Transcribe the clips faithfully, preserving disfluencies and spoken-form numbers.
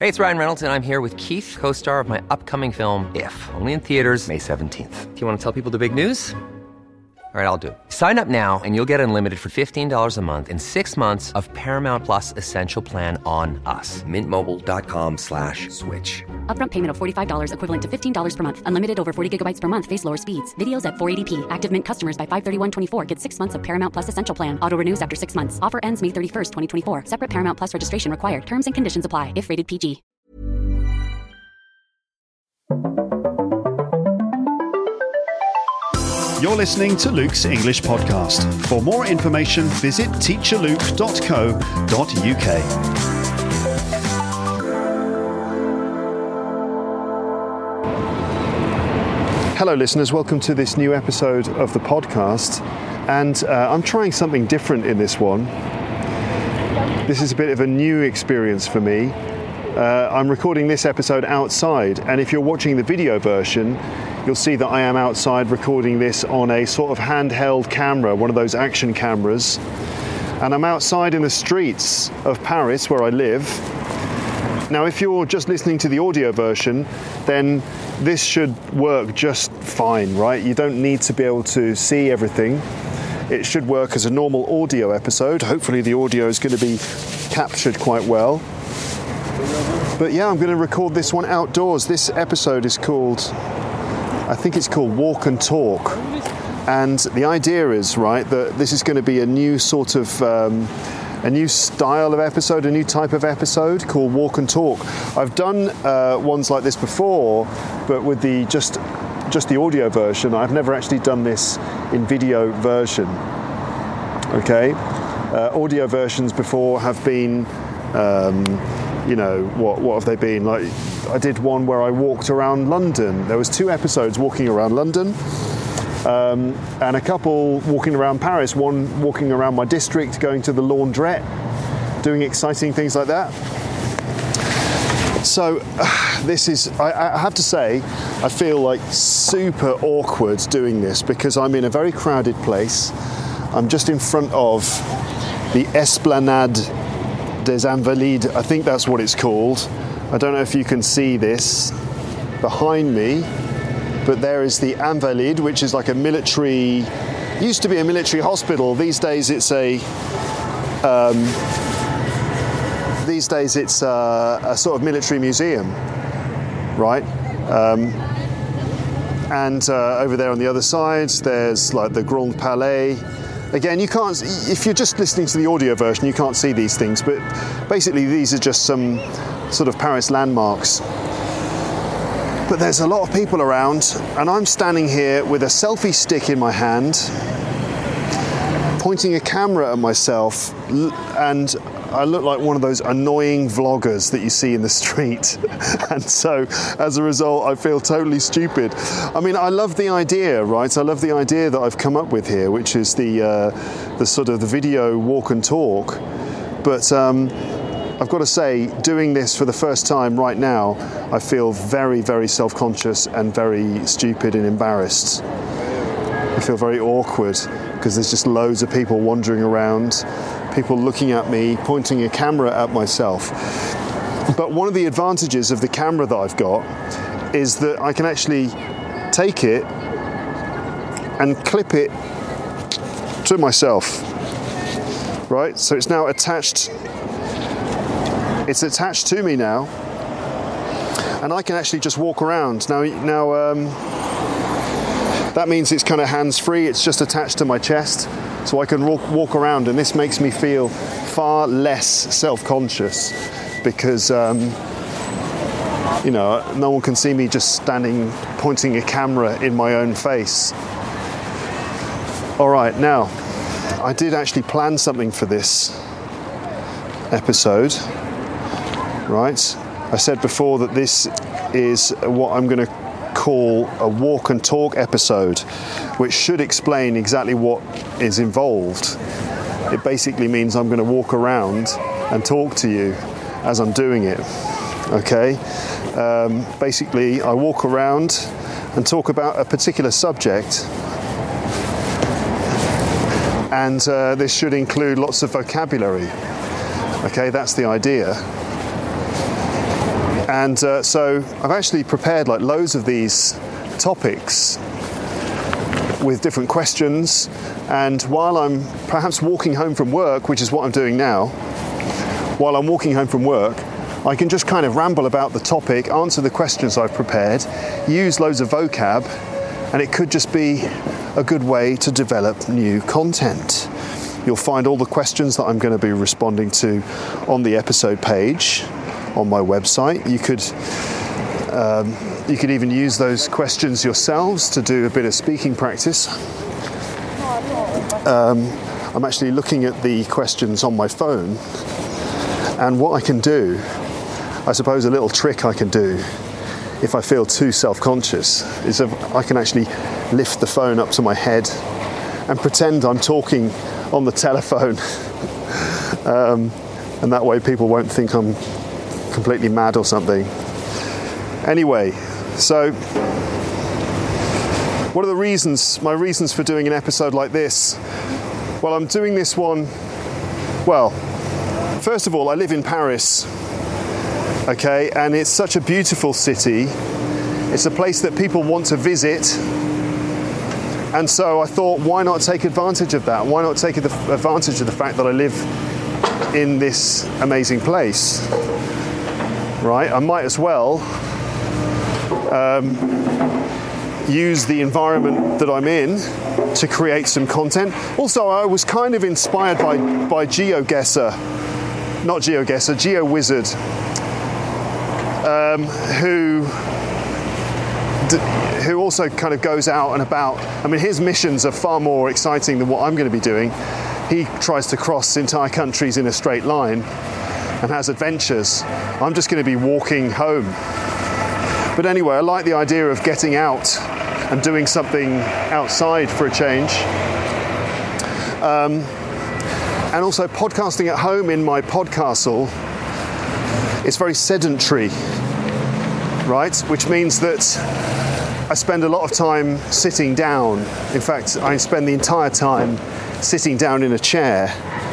Hey, it's Ryan Reynolds, and I'm here with Keith, co-star of my upcoming film, If, only in theaters May seventeenth. Do you want to tell people the big news? All right, I'll do it. Sign up now and you'll get unlimited for fifteen dollars a month and six months of Paramount Plus Essential Plan on us. Mint Mobile dot com slash switch. Upfront payment of forty-five dollars equivalent to fifteen dollars per month. Unlimited over forty gigabytes per month. Face lower speeds. Videos at four eighty p. Active Mint customers by five thirty-one twenty-four get six months of Paramount Plus Essential Plan. Auto renews after six months. Offer ends May thirty-first, twenty twenty-four. Separate Paramount Plus registration required. Terms and conditions apply if rated P G. You're listening to Luke's English Podcast. For more information, visit teacher luke dot co dot uk. Hello listeners, welcome to this new episode of the podcast. And uh, I'm trying something different in this one. This is a bit of a new experience for me. Uh, I'm recording this episode outside, and if you're watching the video version, you'll see that I am outside recording this on a sort of handheld camera, one of those action cameras. And I'm outside in the streets of Paris, where I live. Now, if you're just listening to the audio version, then this should work just fine, right? You don't need to be able to see everything. It should work as a normal audio episode. Hopefully the audio is going to be captured quite well. But yeah, I'm going to record this one outdoors. This episode is called, I think it's called Walk and Talk. And the idea is, right, that this is going to be a new sort of, um, a new style of episode, a new type of episode called Walk and Talk. I've done uh, ones like this before, but with the just, just the audio version. I've never actually done this in video version. Okay, uh, audio versions before have been, um, you know, what what have they been? Like, I did one where I walked around London. There was two episodes walking around London, um, and a couple walking around Paris. One walking around my district, going to the laundrette, doing exciting things like that. So uh, this is, I, I have to say, I feel like super awkward doing this because I'm in a very crowded place. I'm just in front of the Esplanade des Invalides, I think that's what it's called. I don't know if you can see this behind me, but there is the Invalides, which is like a military, used to be a military hospital. These days it's a, um, these days it's a, a sort of military museum, right? Um, and uh, over there on the other side, there's like the Grand Palais. Again, you can't, if you're just listening to the audio version, you can't see these things, but basically these are just some sort of Paris landmarks. But there's a lot of people around, and I'm standing here with a selfie stick in my hand, pointing a camera at myself, and I look like one of those annoying vloggers that you see in the street. And so, as a result, I feel totally stupid. I mean, I love the idea, right? I love the idea that I've come up with here, which is the uh, the sort of the video walk and talk. But um, I've got to say, doing this for the first time right now, I feel very, very self-conscious and very stupid and embarrassed. I feel very awkward because there's just loads of people wandering around, people looking at me, pointing a camera at myself. But one of the advantages of the camera that I've got is that I can actually take it and clip it to myself, right? So it's now attached, it's attached to me now, and I can actually just walk around. Now, now um, that means it's kind of hands-free, it's just attached to my chest, so I can walk, walk around, and this makes me feel far less self-conscious because, um, you know, no one can see me just standing, pointing a camera in my own face. All right, now, I did actually plan something for this episode, right? I said before that this is what I'm going to call a walk and talk episode, which should explain exactly what is involved. It basically means I'm going to walk around and talk to you as I'm doing it, okay? Um, basically, I walk around and talk about a particular subject, and uh, this should include lots of vocabulary, okay? That's the idea. And uh, so I've actually prepared like loads of these topics with different questions, and while I'm perhaps walking home from work, which is what I'm doing now, while I'm walking home from work, I can just kind of ramble about the topic, answer the questions I've prepared, use loads of vocab, and it could just be a good way to develop new content. You'll find all the questions that I'm going to be responding to on the episode page on my website. You could um, you could even use those questions yourselves to do a bit of speaking practice. Um, I'm actually looking at the questions on my phone, and what I can do, I suppose a little trick I can do if I feel too self-conscious, is if I can actually lift the phone up to my head and pretend I'm talking on the telephone, um, and that way people won't think I'm completely mad or something. Anyway, so what are the reasons, my reasons for doing an episode like this? Well, I'm doing this one, well, first of all, I live in Paris, okay, and it's such a beautiful city. It's a place that people want to visit, and so I thought, why not take advantage of that? Why not take advantage of the fact that I live in this amazing place, right? I might as well um, use the environment that I'm in to create some content. Also, I was kind of inspired by, by GeoGuessr, not GeoGuessr, GeoWizard, um, who d- who also kind of goes out and about. I mean, his missions are far more exciting than what I'm going to be doing. He tries to cross entire countries in a straight line and has adventures. I'm just going to be walking home. But anyway, I like the idea of getting out and doing something outside for a change. Um, and also podcasting at home in my podcastle, it's very sedentary, right? Which means that I spend a lot of time sitting down. In fact, I spend the entire time sitting down in a chair.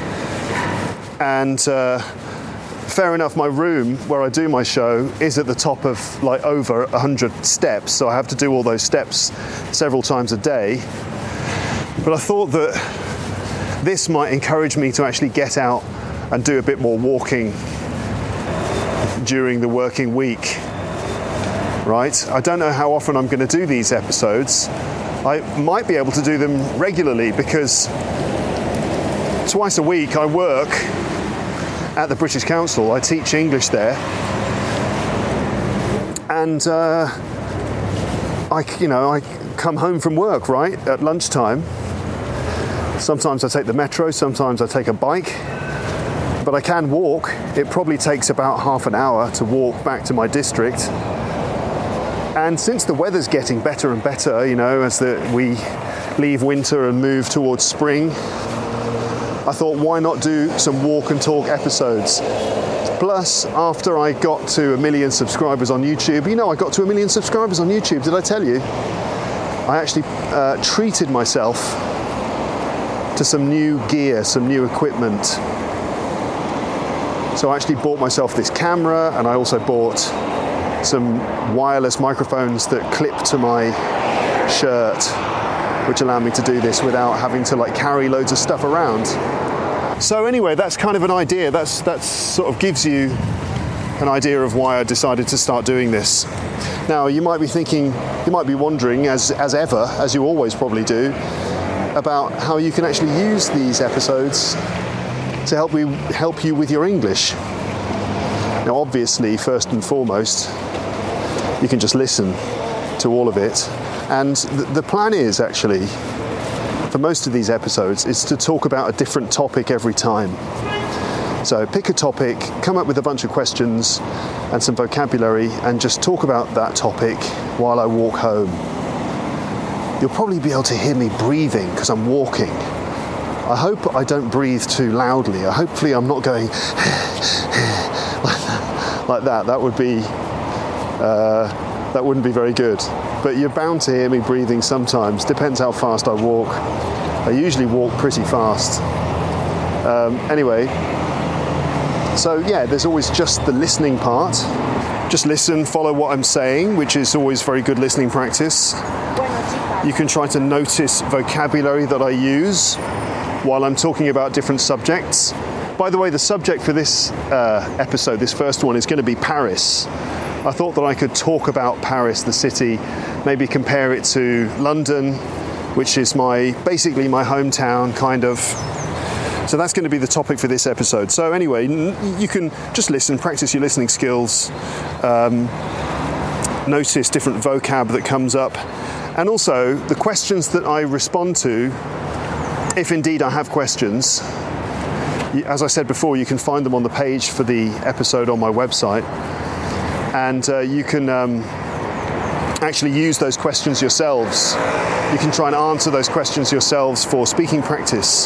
And uh, fair enough, my room where I do my show is at the top of like over one hundred steps, so I have to do all those steps several times a day. But I thought that this might encourage me to actually get out and do a bit more walking during the working week, right? I don't know how often I'm going to do these episodes. I might be able to do them regularly because twice a week I work at the British Council. I teach English there, and uh, I, you know, I come home from work right at lunchtime. Sometimes I take the metro, sometimes I take a bike, but I can walk. It probably takes about half an hour to walk back to my district. And since the weather's getting better and better, you know, as the, we leave winter and move towards spring, I thought, why not do some walk and talk episodes? Plus, after I got to a million subscribers on YouTube, you know, I got to a million subscribers on YouTube, did I tell you? I actually uh, treated myself to some new gear, some new equipment. So I actually bought myself this camera, and I also bought some wireless microphones that clip to my shirt, which allow me to do this without having to like carry loads of stuff around. So anyway, that's kind of an idea. That's that's sort of gives you an idea of why I decided to start doing this. Now, you might be thinking, you might be wondering, as as ever, as you always probably do, about how you can actually use these episodes to help you help you with your English. Now, obviously, first and foremost, you can just listen to all of it. And th- the plan is actually, for most of these episodes, is to talk about a different topic every time. So pick a topic, come up with a bunch of questions and some vocabulary, and just talk about that topic while I walk home. You'll probably be able to hear me breathing because I'm walking. I hope I don't breathe too loudly. Hopefully I'm not going like that. That would be, uh, that wouldn't be very good. But you're bound to hear me breathing sometimes. Depends how fast I walk. I usually walk pretty fast. Um, anyway, so yeah, there's always just the listening part, just listen, follow what I'm saying, which is always very good listening practice. You can try to notice vocabulary that I use while I'm talking about different subjects. By the way, the subject for this uh, episode, this first one, is going to be Paris. I thought that I could talk about Paris, the city, maybe compare it to London, which is my basically my hometown, kind of. So that's going to be the topic for this episode. So anyway, you can just listen, practice your listening skills, um, notice different vocab that comes up, and also the questions that I respond to, if indeed I have questions. As I said before, you can find them on the page for the episode on my website, and uh, you can um, actually use those questions yourselves. You can try and answer those questions yourselves for speaking practice.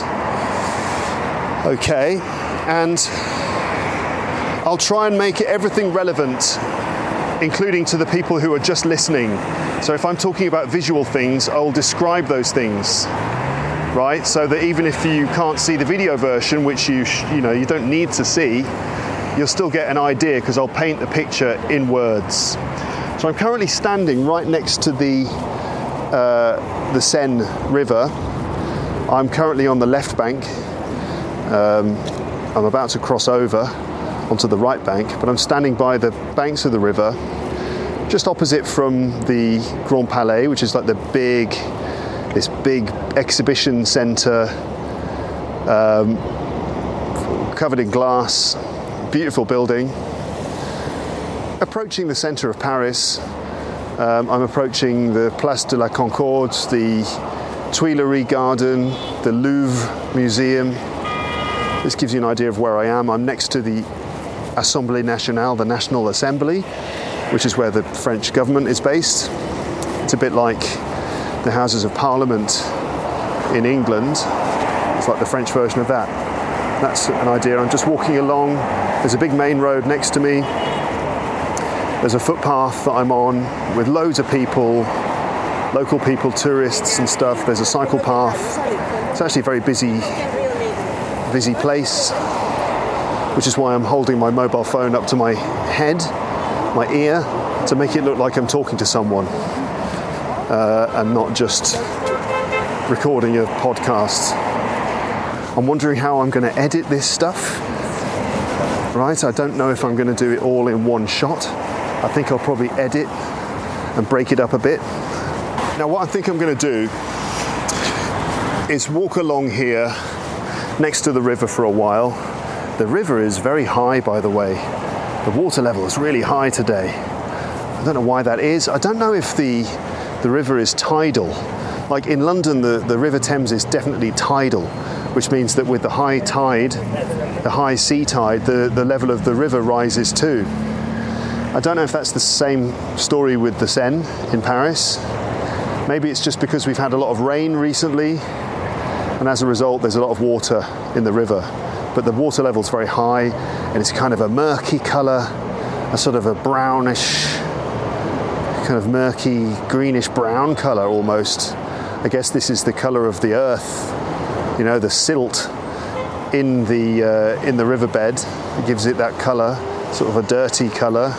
Okay, and I'll try and make everything relevant, including to the people who are just listening. So if I'm talking about visual things, I'll describe those things, right? So that even if you can't see the video version, which you sh- you know you don't need to see, you'll still get an idea because I'll paint the picture in words. So I'm currently standing right next to the uh, the Seine River. I'm currently on the left bank. Um, I'm about to cross over onto the right bank, but I'm standing by the banks of the river, just opposite from the Grand Palais, which is like the big, this big exhibition centre, um, covered in glass, beautiful building. Approaching the centre of Paris, um, I'm approaching the Place de la Concorde, the Tuileries Garden, the Louvre Museum. This gives you an idea of where I am. I'm next to the Assemblée Nationale, the National Assembly, which is where the French government is based. It's a bit like the Houses of Parliament in England. It's like the French version of that. That's an idea. I'm just walking along. There's a big main road next to me. There's a footpath that I'm on with loads of people, local people, tourists and stuff. There's a cycle path. It's actually a very busy busy place, which is why I'm holding my mobile phone up to my head, my ear, to make it look like I'm talking to someone uh, and not just recording a podcast. I'm wondering how I'm going to edit this stuff. Right, I don't know if I'm going to do it all in one shot. I think I'll probably edit and break it up a bit. Now what I think I'm going to do is walk along here next to the river for a while. The river is very high, by the way. The water level is really high today. I don't know why that is. I don't know if the the river is tidal. Like in London, the, the River Thames is definitely tidal, which means that with the high tide, the high sea tide, the, the level of the river rises too. I don't know if that's the same story with the Seine in Paris. Maybe it's just because we've had a lot of rain recently, and as a result there's a lot of water in the river, but the water level's very high and it's kind of a murky colour, a sort of a brownish, kind of murky greenish brown colour almost. I guess this is the colour of the earth, you know, the silt in the uh, in the riverbed. It gives it that colour, sort of a dirty colour.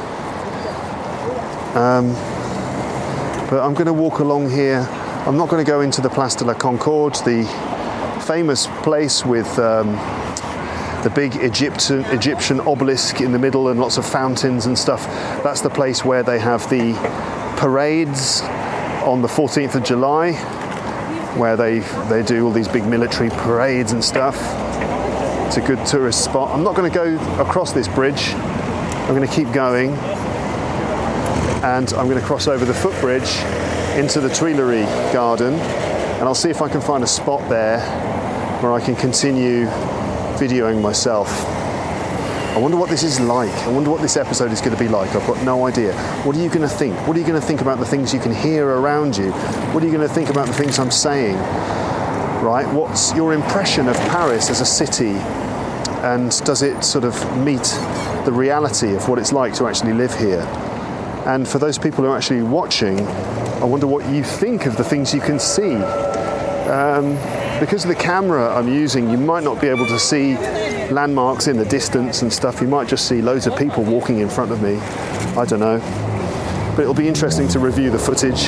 Um, but I'm going to walk along here. I'm not going to go into the Place de la Concorde, the famous place with um, the big Egyptian Egyptian obelisk in the middle and lots of fountains and stuff. That's the place where they have the parades on the fourteenth of July, where they they do all these big military parades and stuff. It's a good tourist spot. I'm not going to go across this bridge. I'm going to keep going, and I'm going to cross over the footbridge into the Tuileries Garden, and I'll see if I can find a spot there where I can continue videoing myself. I wonder what this is like. I wonder what this episode is going to be like. I've got no idea. What are you going to think? What are you going to think about the things you can hear around you? What are you going to think about the things I'm saying? Right? What's your impression of Paris as a city? And does it sort of meet the reality of what it's like to actually live here? And for those people who are actually watching, I wonder what you think of the things you can see. Um, because of the camera I'm using, you might not be able to see landmarks in the distance and stuff. You might just see loads of people walking in front of me. I don't know. But it'll be interesting to review the footage.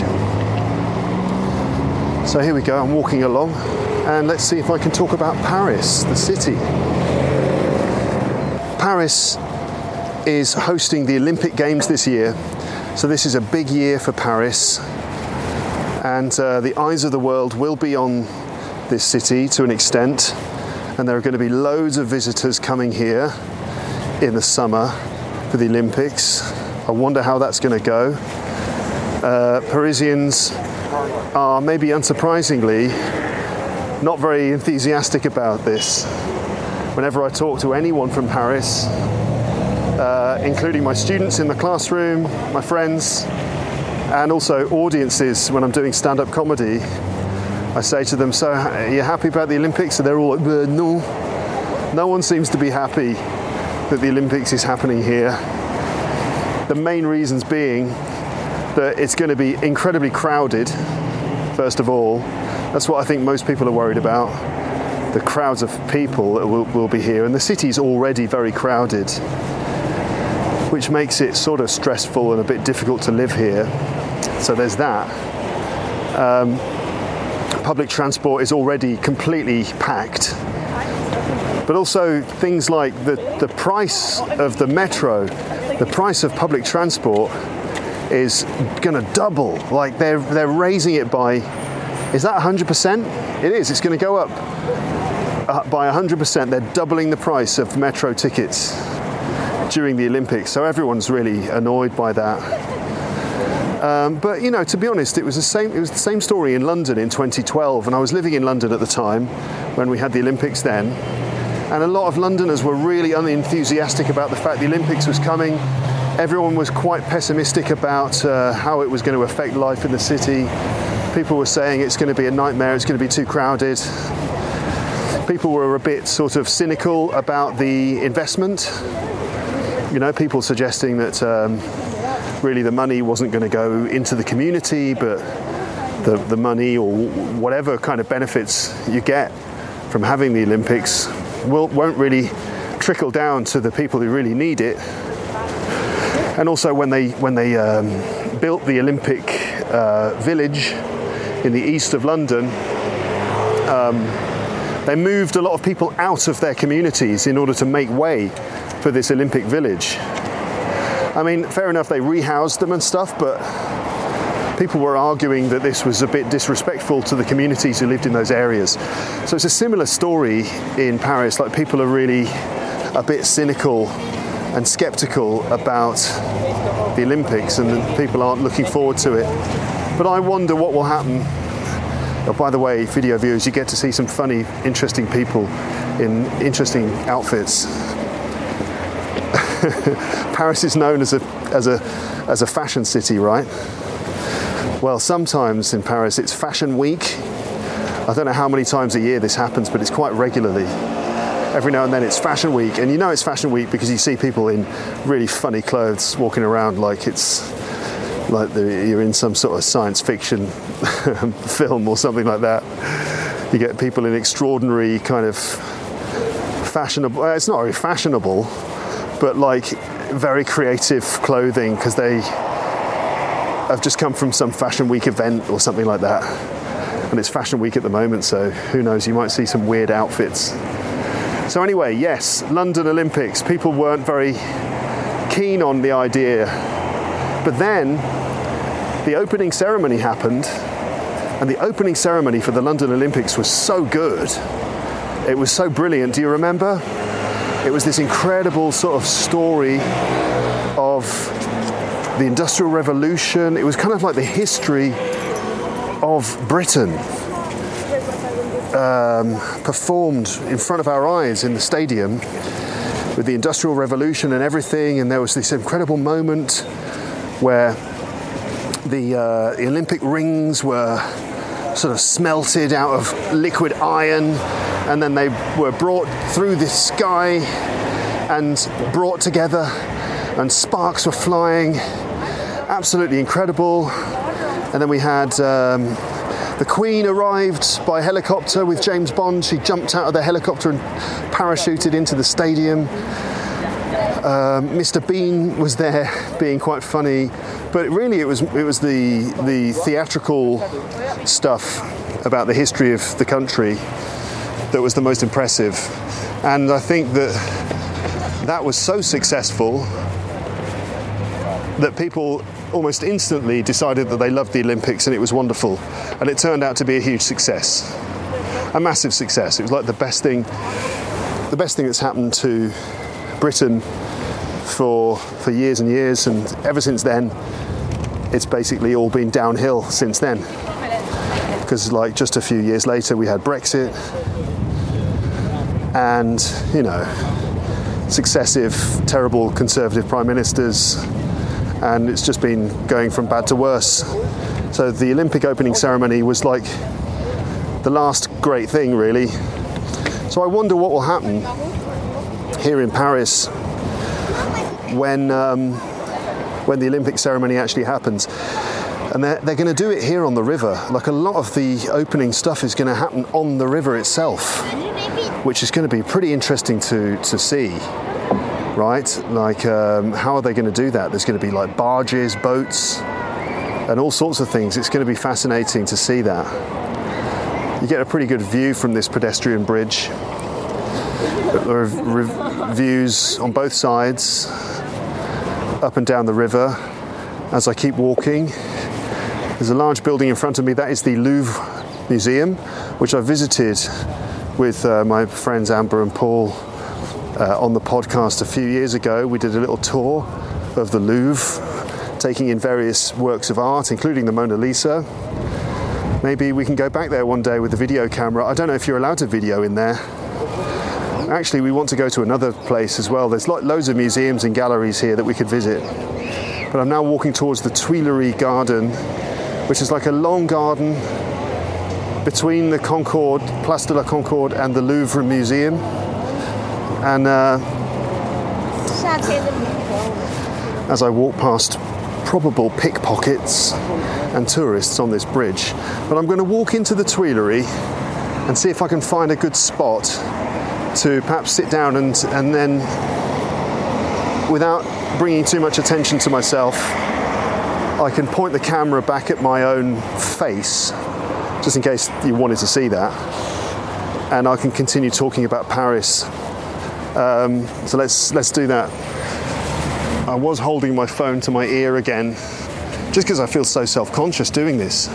So here we go, I'm walking along, and let's see if I can talk about Paris, the city. Paris is hosting the Olympic Games this year, so this is a big year for Paris, and uh, the eyes of the world will be on this city to an extent, and there are going to be loads of visitors coming here in the summer for the Olympics. I wonder how that's going to go. Uh, Parisians are, maybe unsurprisingly, not very enthusiastic about this. Whenever I talk to anyone from Paris, uh, including my students in the classroom, my friends, and also audiences when I'm doing stand-up comedy, I say to them, so are you happy about the Olympics? And they're all like, uh, no. No one seems to be happy that the Olympics is happening here. The main reasons being that it's going to be incredibly crowded, first of all. That's what I think most people are worried about, the crowds of people that will, will be here. And the city's already very crowded, which makes it sort of stressful and a bit difficult to live here. So there's that. Um, public transport is already completely packed. But also things like the, the price of the metro, the price of public transport is going to double. Like they're they're raising it by, is that one hundred percent? It is. It's going to go up uh, by one hundred percent. They're doubling the price of metro tickets during the Olympics. So everyone's really annoyed by that. Um, but you know, to be honest, it was the same. It was the same story in London in twenty twelve, and I was living in London at the time when we had the Olympics then. And a lot of Londoners were really unenthusiastic about the fact the Olympics was coming. Everyone was quite pessimistic about uh, how it was going to affect life in the city. People were saying it's going to be a nightmare, it's going to be too crowded. People were a bit sort of cynical about the investment. You know, people suggesting that um, really the money wasn't going to go into the community, but the, the money or whatever kind of benefits you get from having the Olympics will, won't really trickle down to the people who really need it. And also when they when they um, built the Olympic uh, village in the east of London, um, they moved a lot of people out of their communities in order to make way for this Olympic village. I mean, fair enough, they rehoused them and stuff, but people were arguing that this was a bit disrespectful to the communities who lived in those areas. So it's a similar story in Paris. Like, people are really a bit cynical and skeptical about the Olympics, and people aren't looking forward to it. But I wonder what will happen. Oh, by the way, video viewers, you get to see some funny, interesting people in interesting outfits. Paris is known as a as a as a fashion city, right? Well, sometimes in Paris it's Fashion Week. I don't know how many times a year this happens, but it's quite regularly. Every now and then it's Fashion Week, and you know it's Fashion Week because you see people in really funny clothes walking around like it's like you're in some sort of science fiction film or something like that. You get people in extraordinary kind of fashionable, well, it's not very fashionable, but like very creative clothing because they have just come from some Fashion Week event or something like that. And it's Fashion Week at the moment, so who knows, you might see some weird outfits. So anyway, yes, London Olympics, people weren't very keen on the idea. But then the opening ceremony happened, and the opening ceremony for the London Olympics was so good. It was so brilliant. Do you remember? It was this incredible sort of story of the Industrial Revolution. It was kind of like the history of Britain. Um, performed in front of our eyes in the stadium with the Industrial Revolution and everything, and there was this incredible moment where the, uh, the Olympic rings were sort of smelted out of liquid iron, and then they were brought through the sky and brought together, and sparks were flying. Absolutely incredible. And then we had um, The Queen arrived by helicopter with James Bond. She jumped out of the helicopter and parachuted into the stadium. Um, Mister Bean was there being quite funny, but really it was it was the the theatrical stuff about the history of the country that was the most impressive. And I think that that was so successful that people almost instantly decided that they loved the Olympics and it was wonderful. And it turned out to be a huge success, a massive success. It was like the best thing, the best thing that's happened to Britain for for years and years, and ever since then it's basically all been downhill since then, because like just a few years later we had Brexit and, you know, successive terrible Conservative prime ministers, and it's just been going from bad to worse. So the Olympic opening ceremony was like the last great thing, really. So I wonder what will happen here in Paris when um, when the Olympic ceremony actually happens. And they're, they're going to do it here on the river. Like, a lot of the opening stuff is going to happen on the river itself, which is going to be pretty interesting to, to see, right? Like, um, how are they going to do that? There's going to be like barges, boats, and all sorts of things. It's going to be fascinating to see that. You get a pretty good view from this pedestrian bridge. There are re- views on both sides, up and down the river. As I keep walking, there's a large building in front of me. That is the Louvre Museum, which I visited with uh, my friends Amber and Paul uh, on the podcast a few years ago. We did a little tour of the Louvre, taking in various works of art, including the Mona Lisa. Maybe we can go back there one day with a video camera. I don't know if you're allowed to video in there. Actually, we want to go to another place as well. There's loads of museums and galleries here that we could visit. But I'm now walking towards the Tuileries Garden, which is like a long garden between the Concorde, Place de la Concorde, and the Louvre Museum. And uh, as I walk past probable pickpockets and tourists on this bridge, but I'm going to walk into the Tuileries and see if I can find a good spot to perhaps sit down and and then, without bringing too much attention to myself, I can point the camera back at my own face, just in case you wanted to see that, and I can continue talking about Paris. Um, so let's let's do that. I was holding my phone to my ear again, just because I feel so self-conscious doing this.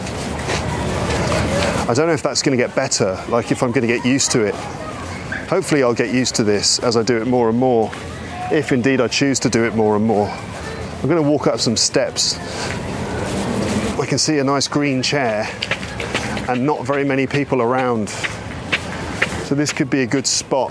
I don't know if that's going to get better, like if I'm going to get used to it. Hopefully I'll get used to this as I do it more and more, if indeed I choose to do it more and more. I'm going to walk up some steps. I can see a nice green chair and not very many people around. So this could be a good spot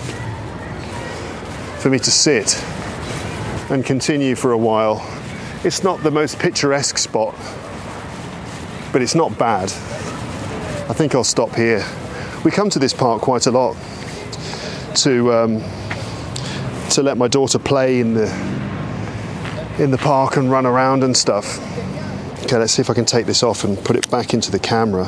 for me to sit and continue for a while. It's not the most picturesque spot, but it's not bad. I think I'll stop here. We come to this park quite a lot to um, to let my daughter play in the in the park and run around and stuff. Okay, let's see if I can take this off and put it back into the camera.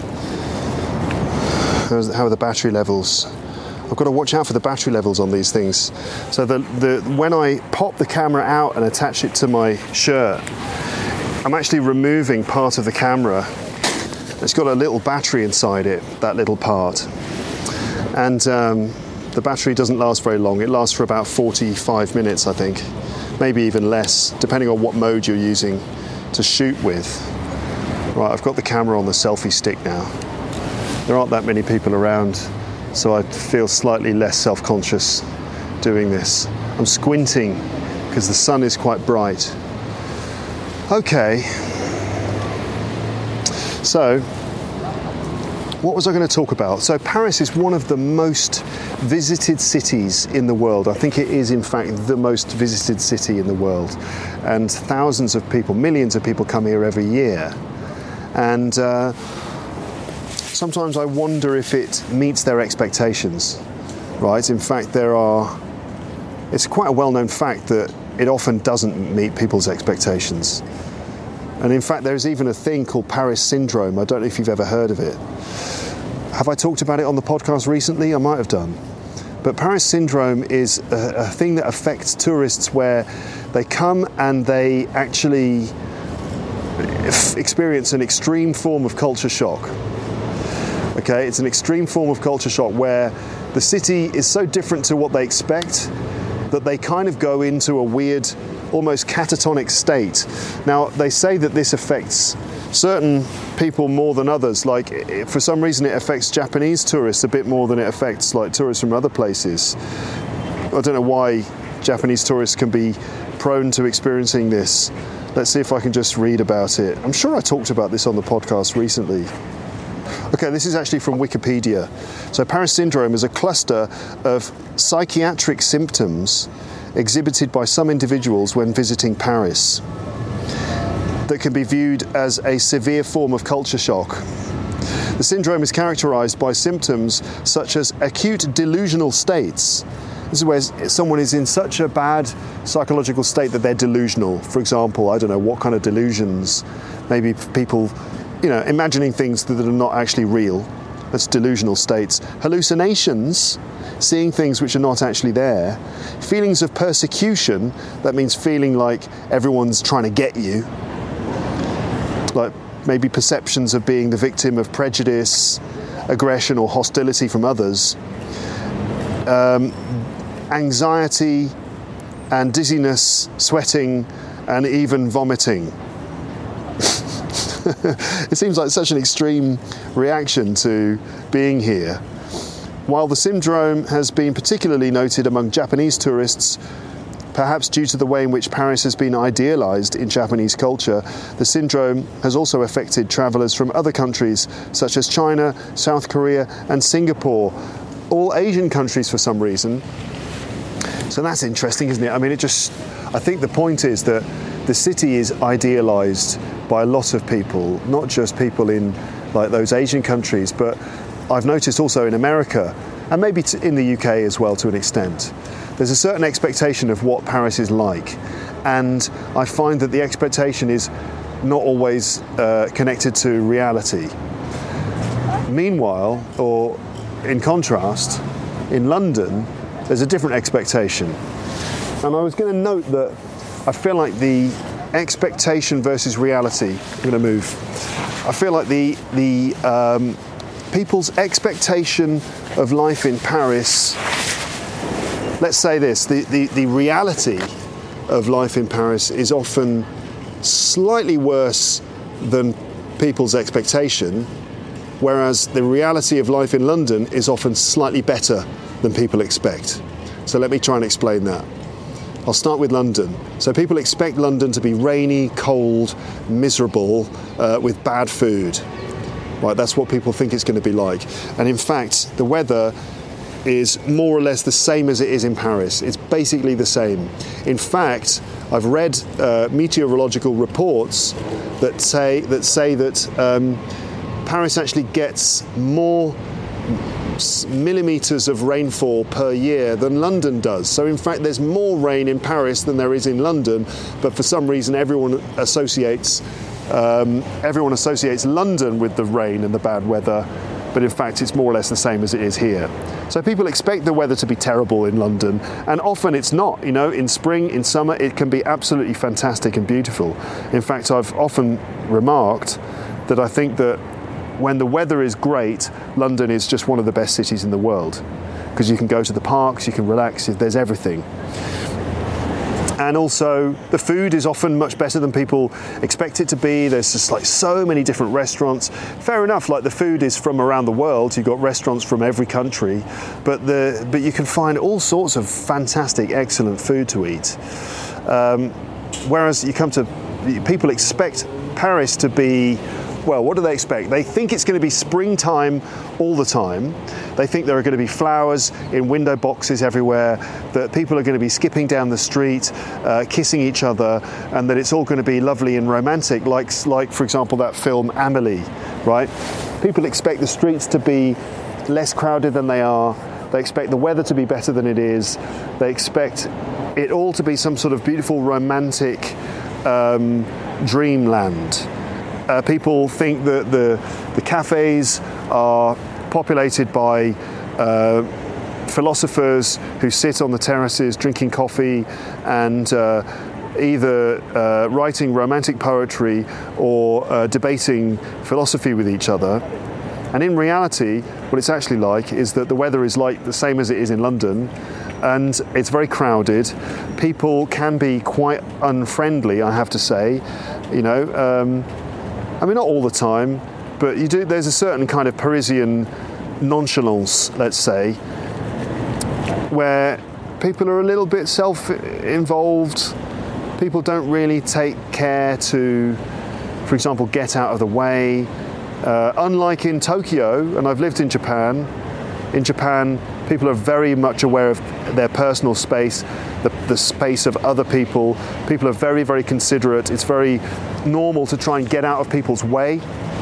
How are the battery levels? I've got to watch out for the battery levels on these things. So the the when I pop the camera out and attach it to my shirt, I'm actually removing part of the camera. It's got a little battery inside it, that little part. And um, the battery doesn't last very long. It lasts for about forty-five minutes, I think. Maybe even less, depending on what mode you're using to shoot with. Right, I've got the camera on the selfie stick now. There aren't that many people around, so I feel slightly less self-conscious doing this. I'm squinting because the sun is quite bright. Okay. So, what was I going to talk about? So Paris is one of the most visited cities in the world. I think it is, in fact, the most visited city in the world. And thousands of people, millions of people come here every year. And uh, sometimes I wonder if it meets their expectations, right? In fact, there are, it's quite a well-known fact that it often doesn't meet people's expectations. And in fact, there's even a thing called Paris syndrome. I don't know if you've ever heard of it. Have I talked about it on the podcast recently? I might have done. But Paris syndrome is a, a thing that affects tourists where they come and they actually f- experience an extreme form of culture shock. Okay, it's an extreme form of culture shock where the city is so different to what they expect that they kind of go into a weird, almost catatonic state. Now, they say that this affects certain people more than others. Like, for some reason, it affects Japanese tourists a bit more than it affects like tourists from other places. I don't know why Japanese tourists can be prone to experiencing this. Let's see if I can just read about it. I'm sure I talked about this on the podcast recently. Okay, this is actually from Wikipedia. So Paris syndrome is a cluster of psychiatric symptoms exhibited by some individuals when visiting Paris that can be viewed as a severe form of culture shock. The syndrome is characterized by symptoms such as acute delusional states. This is where someone is in such a bad psychological state that they're delusional. For example, I don't know, what kind of delusions? Maybe people, you know, imagining things that are not actually real. That's delusional states. Hallucinations, seeing things which are not actually there. Feelings of persecution, that means feeling like everyone's trying to get you. Like maybe perceptions of being the victim of prejudice, aggression or hostility from others. Um, anxiety and dizziness, sweating and even vomiting. It seems like such an extreme reaction to being here. While the syndrome has been particularly noted among Japanese tourists, perhaps due to the way in which Paris has been idealized in Japanese culture, the syndrome has also affected travelers from other countries such as China, South Korea and Singapore, all Asian countries for some reason. So that's interesting, isn't it? I mean, it just, I think the point is that the city is idealized by a lot of people, not just people in like those Asian countries, but I've noticed also in America and maybe in the U K as well to an extent. There's a certain expectation of what Paris is like, and I find that the expectation is not always uh, connected to reality. Meanwhile, or in contrast, in London, there's a different expectation. And I was going to note that I feel like the expectation versus reality, I'm going to move, I feel like the, the um, people's expectation of life in Paris, let's say this, the, the, the reality of life in Paris is often slightly worse than people's expectation, whereas the reality of life in London is often slightly better than people expect. So let me try and explain that. I'll start with London. So people expect London to be rainy, cold, miserable, uh, with bad food. Right, that's what people think it's going to be like. And in fact, the weather is more or less the same as it is in Paris. It's basically the same. In fact, I've read uh, meteorological reports that say that say that um, Paris actually gets more millimeters of rainfall per year than London does. So in fact, there's more rain in Paris than there is in London. But for some reason, everyone associates um, everyone associates London with the rain and the bad weather. But in fact, it's more or less the same as it is here. So people expect the weather to be terrible in London, and often it's not. You know, in spring, in summer, it can be absolutely fantastic and beautiful. In fact, I've often remarked that I think that when the weather is great, London is just one of the best cities in the world, because you can go to the parks, you can relax, there's everything. And also, the food is often much better than people expect it to be. There's just like so many different restaurants. Fair enough, like the food is from around the world. You've got restaurants from every country, but the but you can find all sorts of fantastic, excellent food to eat. Um, whereas you come to, people expect Paris to be, well, what do they expect? They think it's going to be springtime all the time. They think there are going to be flowers in window boxes everywhere, that people are going to be skipping down the street, uh, kissing each other, and that it's all going to be lovely and romantic, like, like, for example, that film Amélie, right? People expect the streets to be less crowded than they are. They expect the weather to be better than it is. They expect it all to be some sort of beautiful, romantic, um, dreamland. Uh, people think that the, the cafes are populated by uh, philosophers who sit on the terraces drinking coffee and uh, either uh, writing romantic poetry or uh, debating philosophy with each other. And in reality, what it's actually like is that the weather is like the same as it is in London, and it's very crowded. People can be quite unfriendly, I have to say. You know, um, I mean, not all the time, but you do. There's a certain kind of Parisian nonchalance, let's say, where people are a little bit self-involved. People don't really take care to, for example, get out of the way. Uh, unlike in Tokyo, and I've lived in Japan, in Japan people are very much aware of their personal space, the, the space of other people. People are very, very considerate. It's very normal to try and get out of people's way,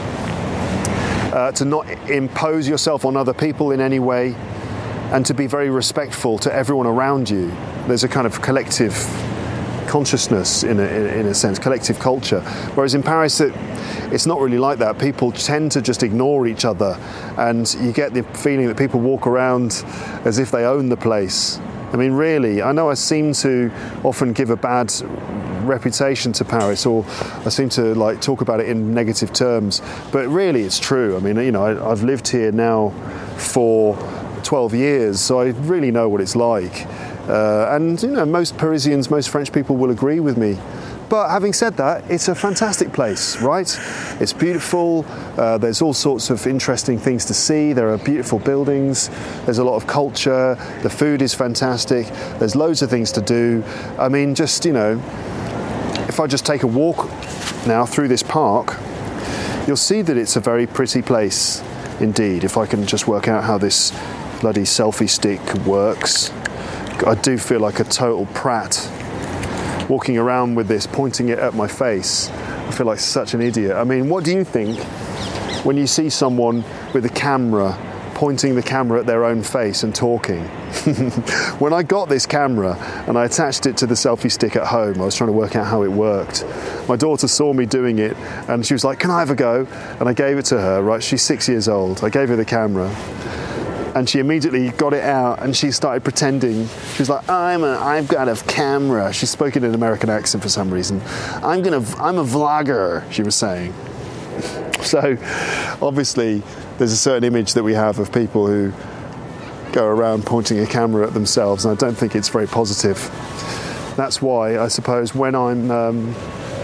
uh, to not impose yourself on other people in any way, and to be very respectful to everyone around you. There's a kind of collective consciousness in a, in a sense, collective culture. Whereas in Paris, it, it's not really like that. People tend to just ignore each other, and you get the feeling that people walk around as if they own the place. I mean, really, I know I seem to often give a bad reputation to Paris, or I seem to like talk about it in negative terms, but really it's true. I mean, you know, I, I've lived here now for twelve years, so I really know what it's like. Uh, and, you know, most Parisians, most French people will agree with me. But having said that, it's a fantastic place, right? It's beautiful. Uh, there's all sorts of interesting things to see. There are beautiful buildings. There's a lot of culture. The food is fantastic. There's loads of things to do. I mean, just, you know, if I just take a walk now through this park, you'll see that it's a very pretty place indeed. If I can just work out how this bloody selfie stick works. I do feel like a total prat walking around with this, pointing it at my face. I feel like such an idiot. I mean, what do you think when you see someone with a camera pointing the camera at their own face and talking? When I got this camera and I attached it to the selfie stick at home, I was trying to work out how it worked. My daughter saw me doing it and she was like, "Can I have a go?" And I gave it to her, right? She's six years old. I gave her the camera. And she immediately got it out and she started pretending. She was like, I'm a, I've got a camera. She spoke in an American accent for some reason. I'm gonna, I'm a vlogger, she was saying. So, obviously, there's a certain image that we have of people who go around pointing a camera at themselves, and I don't think it's very positive. That's why, I suppose, when I'm, um,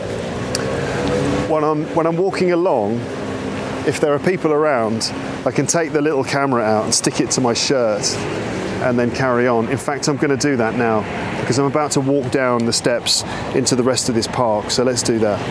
when I'm, when I'm walking along, if there are people around, I can take the little camera out and stick it to my shirt and then carry on. In fact, I'm going to do that now because I'm about to walk down the steps into the rest of this park. So let's do that.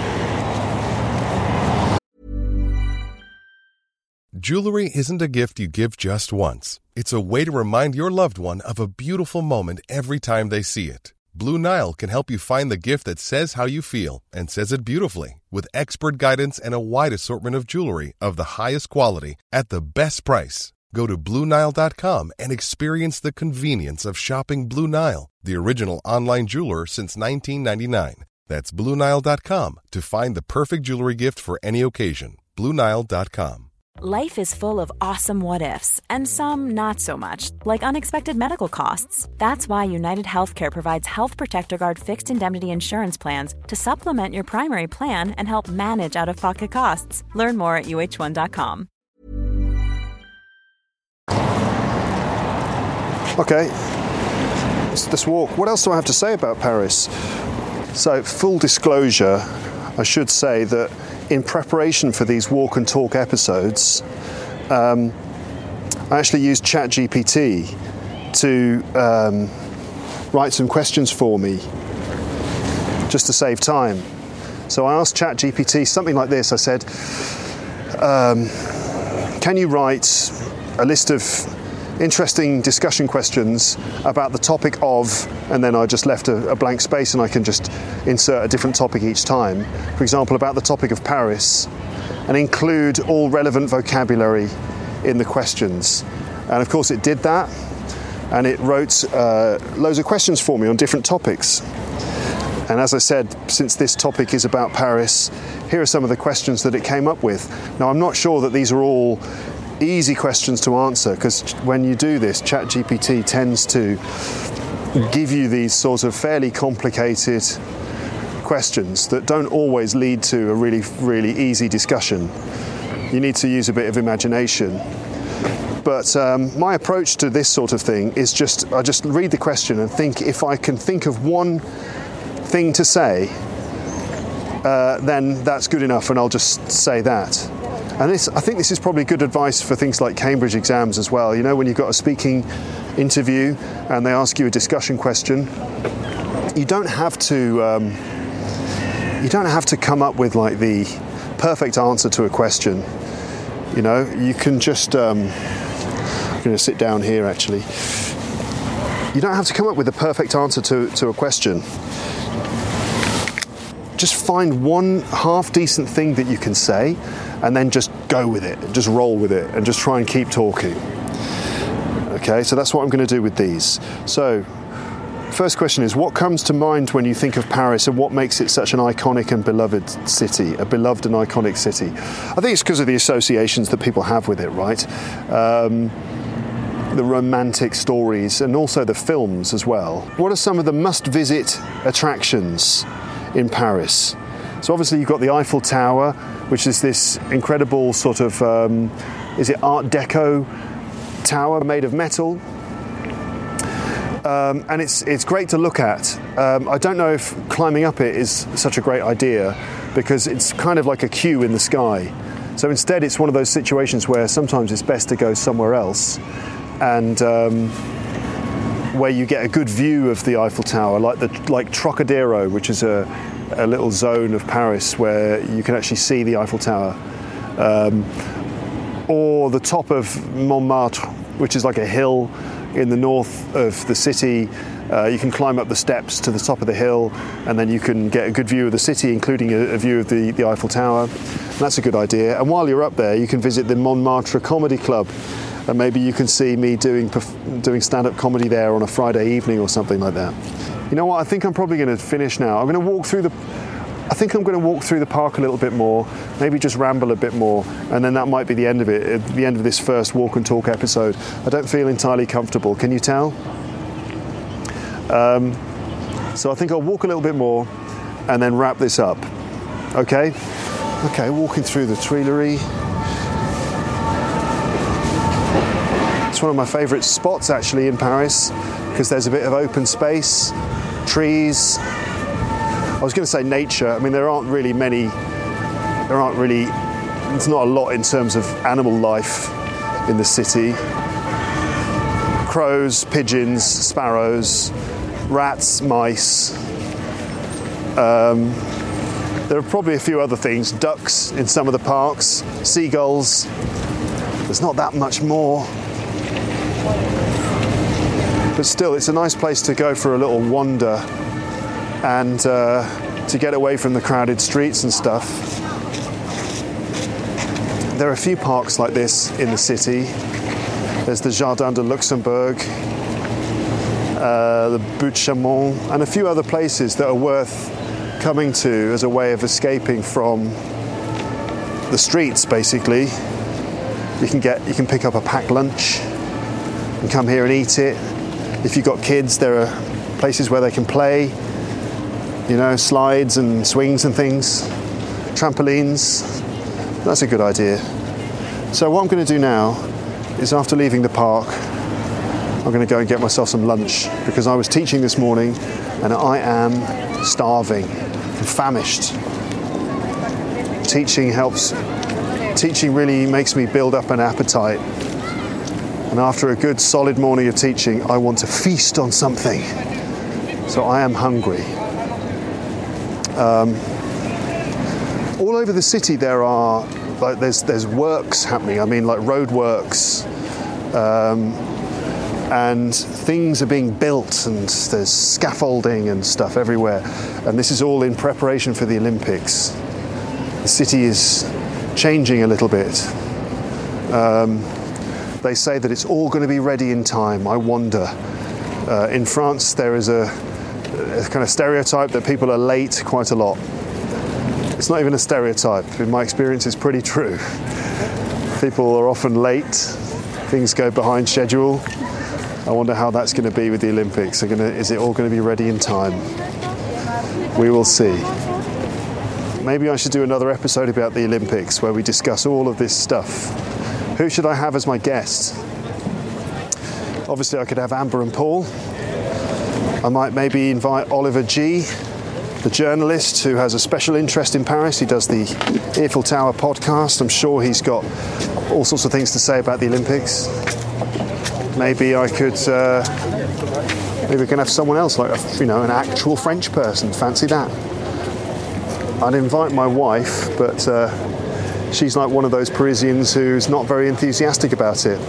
Jewelry isn't a gift you give just once. It's a way to remind your loved one of a beautiful moment every time they see it. Blue Nile can help you find the gift that says how you feel and says it beautifully, with expert guidance and a wide assortment of jewelry of the highest quality at the best price. Go to Blue Nile dot com and experience the convenience of shopping Blue Nile, the original online jeweler since nineteen ninety-nine. That's Blue Nile dot com to find the perfect jewelry gift for any occasion. Blue Nile dot com. Life is full of awesome what-ifs, and some not so much, like unexpected medical costs. That's why United Healthcare provides Health Protector Guard fixed indemnity insurance plans to supplement your primary plan and help manage out-of-pocket costs. Learn more at U H one dot com. Okay, let's, let's walk. What else do I have to say about Paris? So, full disclosure, I should say that in preparation for these walk and talk episodes, um, I actually used ChatGPT to um, write some questions for me, just to save time. So I asked ChatGPT something like this. I said, um, can you write a list of interesting discussion questions about the topic of, and then I just left a, a blank space and I can just insert a different topic each time. For example, about the topic of Paris, and include all relevant vocabulary in the questions. And of course it did that, and it wrote uh, loads of questions for me on different topics. And as I said, since this topic is about Paris, here are some of the questions that it came up with. Now, I'm not sure that these are all easy questions to answer, because when you do this, ChatGPT tends to give you these sort of fairly complicated questions that don't always lead to a really, really easy discussion. You need to use a bit of imagination. But um, my approach to this sort of thing is just, I just read the question and think, if I can think of one thing to say, uh, then that's good enough, and I'll just say that. And this, I think this is probably good advice for things like Cambridge exams as well. You know, when you've got a speaking interview and they ask you a discussion question, you don't have to um, you don't have to come up with like the perfect answer to a question. You know, you can just um, I'm going to sit down here actually. You don't have to come up with the perfect answer to, to a question. Just find one half decent thing that you can say, and then just go with it, just roll with it, and just try and keep talking. Okay, so that's what I'm going to do with these. So, first question is, what comes to mind when you think of Paris, and what makes it such an iconic and beloved city, a beloved and iconic city? I think it's because of the associations that people have with it, right? Um, the romantic stories, and also the films as well. What are some of the must-visit attractions in Paris? So obviously you've got the Eiffel Tower, which is this incredible sort of, um, is it Art Deco tower made of metal? Um, and it's it's great to look at. Um, I don't know if climbing up it is such a great idea, because it's kind of like a queue in the sky. So instead it's one of those situations where sometimes it's best to go somewhere else, and um, where you get a good view of the Eiffel Tower, like the like Trocadero, which is a, a little zone of Paris where you can actually see the Eiffel Tower, um, or the top of Montmartre, which is like a hill in the north of the city. Uh, you can climb up the steps to the top of the hill, and then you can get a good view of the city, including a, a view of the, the Eiffel Tower. And that's a good idea. And while you're up there, you can visit the Montmartre Comedy Club, and maybe you can see me doing doing stand-up comedy there on a Friday evening or something like that. You know what? I think I'm probably going to finish now. I'm going to walk through the. I think I'm going to walk through the park a little bit more. Maybe just ramble a bit more, and then that might be the end of it. At the end of this first walk and talk episode. I don't feel entirely comfortable. Can you tell? Um, so I think I'll walk a little bit more, and then wrap this up. Okay. Okay. Walking through the Tuileries. It's one of my favourite spots actually in Paris, because there's a bit of open space, trees. I was going to say nature. I mean, there aren't really many, there aren't really, there's not a lot in terms of animal life in the city. Crows, pigeons, sparrows, rats, mice. Um, there are probably a few other things, ducks in some of the parks, seagulls. There's not that much more. But still, it's a nice place to go for a little wander, and uh, to get away from the crowded streets and stuff. There are a few parks like this in the city. There's the Jardin de Luxembourg, uh, the Butte Chaumont, and a few other places that are worth coming to as a way of escaping from the streets, basically. You can get, you can pick up a packed lunch and come here and eat it. If you've got kids, there are places where they can play, you know, slides and swings and things, trampolines. That's a good idea. So what I'm going to do now is, after leaving the park, I'm going to go and get myself some lunch, because I was teaching this morning and I am starving, I'm famished. Teaching helps, teaching really makes me build up an appetite. And after a good solid morning of teaching, I want to feast on something. So I am hungry. Um, all over the city there are, like, there's there's works happening. I mean, like road works, um, and things are being built, and there's scaffolding and stuff everywhere. And this is all in preparation for the Olympics. The city is changing a little bit. Um, They say that it's all going to be ready in time. I wonder. Uh, in France, there is a a kind of stereotype that people are late quite a lot. It's not even a stereotype. In my experience, it's pretty true. People are often late. Things go behind schedule. I wonder how that's going to be with the Olympics. Are gonna, is it all going to be ready in time? We will see. Maybe I should do another episode about the Olympics where we discuss all of this stuff. Who should I have as my guest? Obviously, I could have Amber and Paul. I might maybe invite Oliver G., the journalist who has a special interest in Paris. He does the Eiffel Tower podcast. I'm sure he's got all sorts of things to say about the Olympics. Maybe I could, uh, maybe we can have someone else, like, a, you know, an actual French person. Fancy that. I'd invite my wife, but uh, she's like one of those Parisians who's not very enthusiastic about it.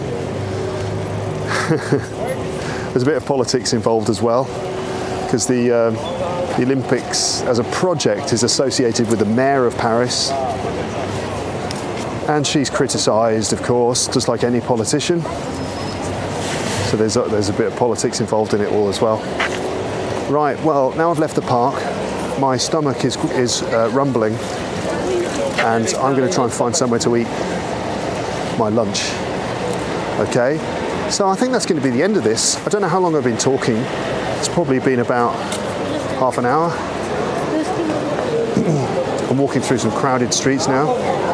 There's a bit of politics involved as well, because the, uh, the Olympics as a project is associated with the mayor of Paris, and she's criticised, of course, just like any politician. So there's a, there's a bit of politics involved in it all as well. Right, well, now I've left the park, my stomach is, is uh, rumbling, and I'm going to try and find somewhere to eat my lunch. Okay, so I think that's going to be the end of this. I don't know how long I've been talking. It's probably been about half an hour. I'm walking through some crowded streets now,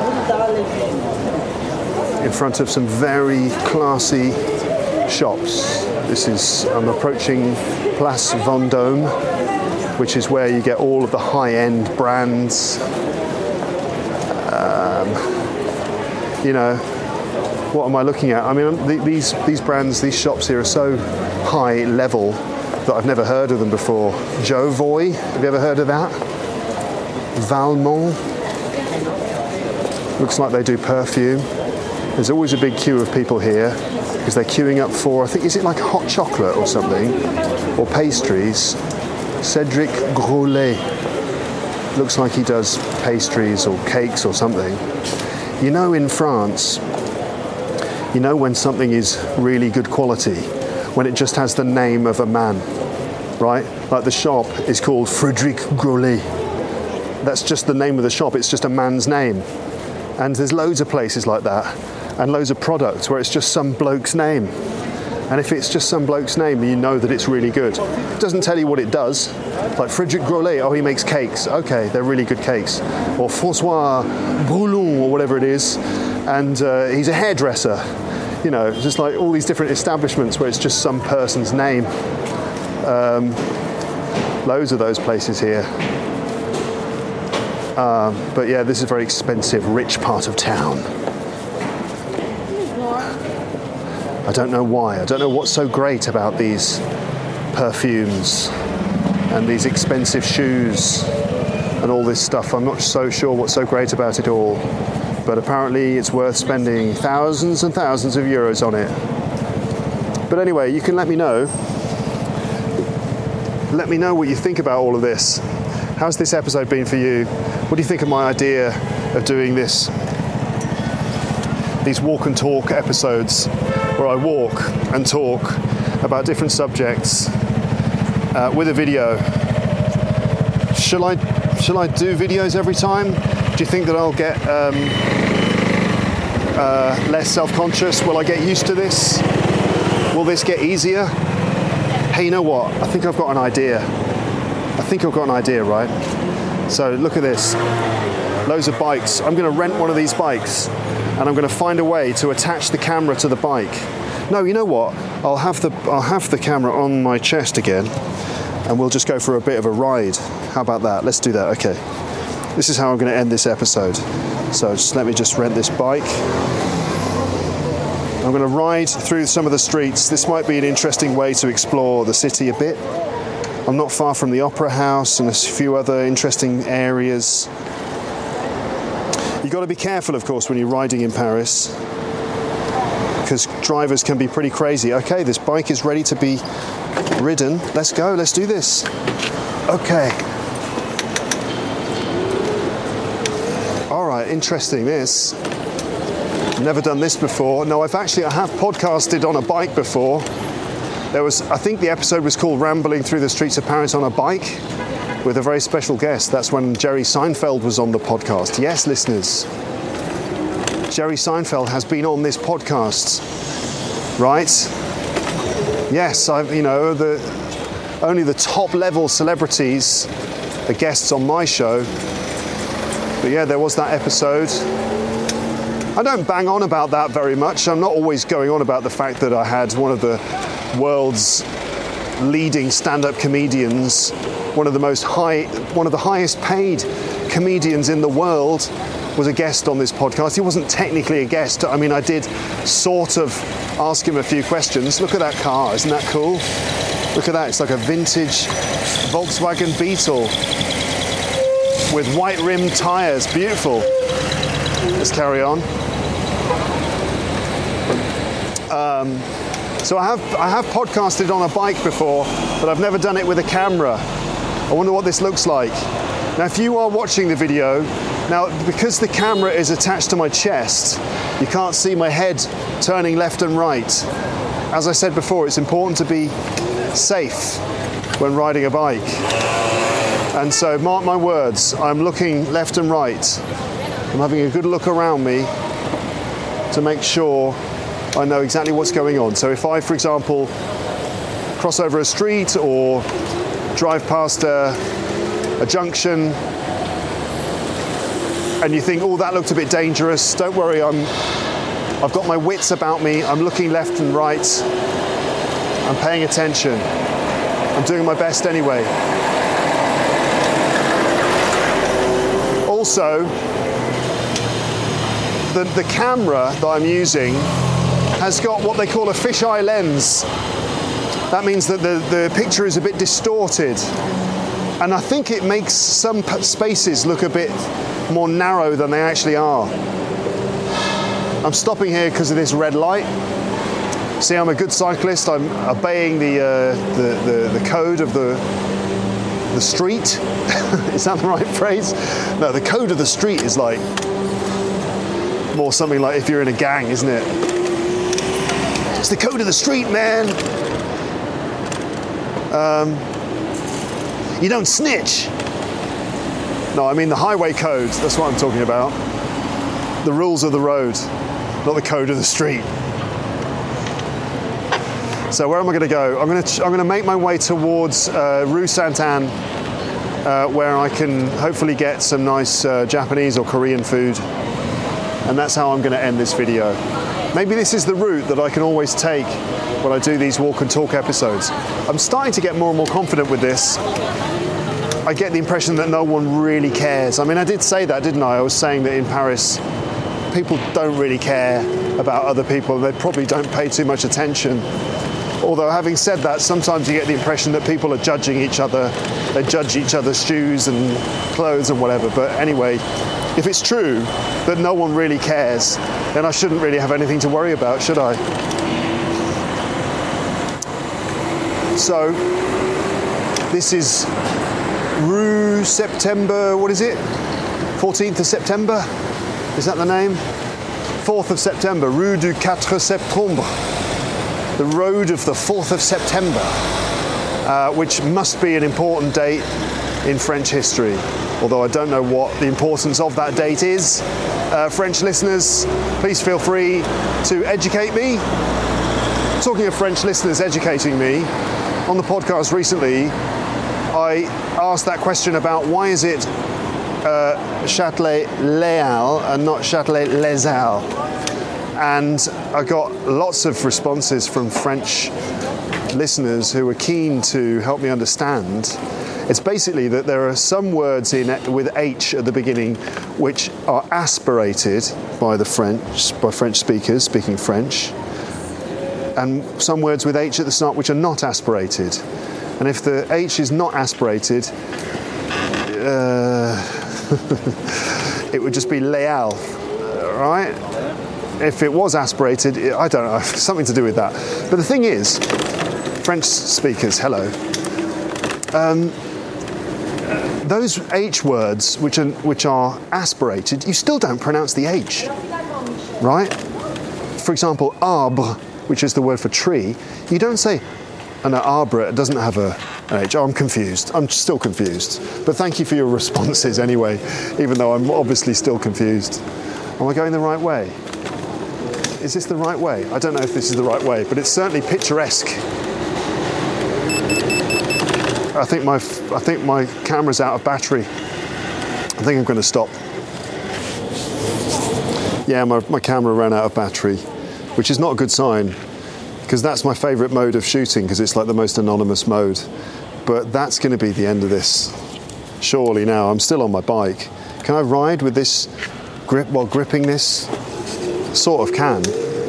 in front of some very classy shops. This is, I'm approaching Place Vendôme, which is where you get all of the high-end brands. Um, you know, what am I looking at? I mean, th- these these brands, these shops here are so high level that I've never heard of them before. Jovoy, have you ever heard of that? Valmont, looks like they do perfume. There's always a big queue of people here because they're queuing up for, I think, is it like hot chocolate or something? Or pastries? Cédric Grolet. Looks like he does pastries or cakes or something. You know, in France, you know when something is really good quality? When it just has the name of a man, right? Like the shop is called Frédéric Grolet. That's just the name of the shop, it's just a man's name. And there's loads of places like that, and loads of products where it's just some bloke's name. And if it's just some bloke's name, you know that it's really good. It doesn't tell you what it does. Like Frédéric Grolet, oh, he makes cakes. Okay, they're really good cakes. Or François Boulon, or whatever it is. And uh, he's a hairdresser. You know, just like all these different establishments where it's just some person's name. Um, loads of those places here. Um, but yeah, this is a very expensive, rich part of town. I don't know why. I don't know what's so great about these perfumes and these expensive shoes and all this stuff. I'm not so sure what's so great about it all. But apparently it's worth spending thousands and thousands of euros on it. But anyway, you can let me know. Let me know what you think about all of this. How's this episode been for you? What do you think of my idea of doing this? These walk and talk episodes where I walk and talk about different subjects uh, with a video. Shall I, shall I do videos every time? Do you think that I'll get um, uh, less self-conscious? Will I get used to this? Will this get easier? Hey, you know what? I think I've got an idea. I think I've got an idea, right? So look at this. Loads of bikes. I'm going to rent one of these bikes and I'm going to find a way to attach the camera to the bike. No, you know what? I'll have the I'll have the camera on my chest again and we'll just go for a bit of a ride. How about that? Let's do that. Okay. This is how I'm going to end this episode. So just let me just rent this bike. I'm going to ride through some of the streets. This might be an interesting way to explore the city a bit. I'm not far from the Opera House and a few other interesting areas. You've got to be careful, of course, when you're riding in Paris, because drivers can be pretty crazy. Okay, this bike is ready to be ridden. Let's go, let's do this. Okay. All right, interesting this. Never done this before. No, I've actually, I have podcasted on a bike before. There was, I think the episode was called Rambling Through the Streets of Paris on a Bike, with a very special guest. That's when Jerry Seinfeld was on the podcast. Yes, listeners, Jerry Seinfeld has been on this podcast, right? Yes, I've, you know, the only the top level celebrities are guests on my show. But yeah, there was that episode. I don't bang on about that very much. I'm not always going on about the fact that I had one of the world's leading stand-up comedians, one of the most high, one of the highest paid comedians in the world, was a guest on this podcast. He wasn't technically a guest. I mean, I did sort of ask him a few questions. Look at that car, isn't that cool? Look at that, it's like a vintage Volkswagen Beetle with white rimmed tyres, beautiful. Let's carry on. Um, so I have I have podcasted on a bike before, but I've never done it with a camera. I wonder what this looks like. Now, if you are watching the video, now because the camera is attached to my chest, you can't see my head turning left and right. As I said before, it's important to be safe when riding a bike. And so, mark my words, I'm looking left and right. I'm having a good look around me to make sure I know exactly what's going on. So if I, for example, cross over a street or drive past a, a junction and you think, oh, that looked a bit dangerous, don't worry, I'm, I've got my wits about me, I'm looking left and right, I'm paying attention, I'm doing my best anyway. Also, the, the camera that I'm using has got what they call a fisheye lens. That means that the, the picture is a bit distorted. And I think it makes some p- spaces look a bit more narrow than they actually are. I'm stopping here because of this red light. See, I'm a good cyclist. I'm obeying the, uh, the, the, the code of the, the street. Is that the right phrase? No, the code of the street is like more something like if you're in a gang, isn't it? It's the code of the street, man. Um, you don't snitch. No, I mean the highway code. That's what I'm talking about. The rules of the road, not the code of the street. So where am I going to go? I'm going to I'm going to make my way towards uh, Rue Sainte-Anne, uh, where I can hopefully get some nice uh, Japanese or Korean food. And that's how I'm going to end this video. Maybe this is the route that I can always take when I do these walk and talk episodes. I'm starting to get more and more confident with this. I get the impression that no one really cares. I mean, I did say that, didn't I? I was saying that in Paris, people don't really care about other people. They probably don't pay too much attention. Although, having said that, sometimes you get the impression that people are judging each other. They judge each other's shoes and clothes and whatever. But anyway, if it's true that no one really cares, then I shouldn't really have anything to worry about, should I? So, this is Rue September, what is it? fourteenth of September? Is that the name? fourth of September, Rue du quatre septembre. The road of the fourth of September, uh, which must be an important date in French history. Although I don't know what the importance of that date is. Uh, French listeners, please feel free to educate me. Talking of French listeners educating me, on the podcast recently, I asked that question about why is it uh, Châtelet-Léal and not Châtelet-Les Halles? And I got lots of responses from French listeners who were keen to help me understand. It's basically that there are some words in with H at the beginning which are aspirated by the French, by French speakers speaking French, and some words with H at the start which are not aspirated. And if the H is not aspirated, uh, it would just be Léal, right? If it was aspirated, I don't know, something to do with that. But the thing is, French speakers, hello. Um, those H words which are which are aspirated, you still don't pronounce the H, right? For example, arbre, which is the word for tree, you don't say And at Arbor, it doesn't have a, an H. Oh, I'm confused. I'm still confused. But thank you for your responses anyway, even though I'm obviously still confused. Am I going the right way? Is this the right way? I don't know if this is the right way, but it's certainly picturesque. I think my I think my camera's out of battery. I think I'm going to stop. Yeah, my, my camera ran out of battery, which is not a good sign, because that's my favourite mode of shooting, because it's like the most anonymous mode. But that's going to be the end of this. Surely now, I'm still on my bike. Can I ride with this grip while gripping this? Sort of can.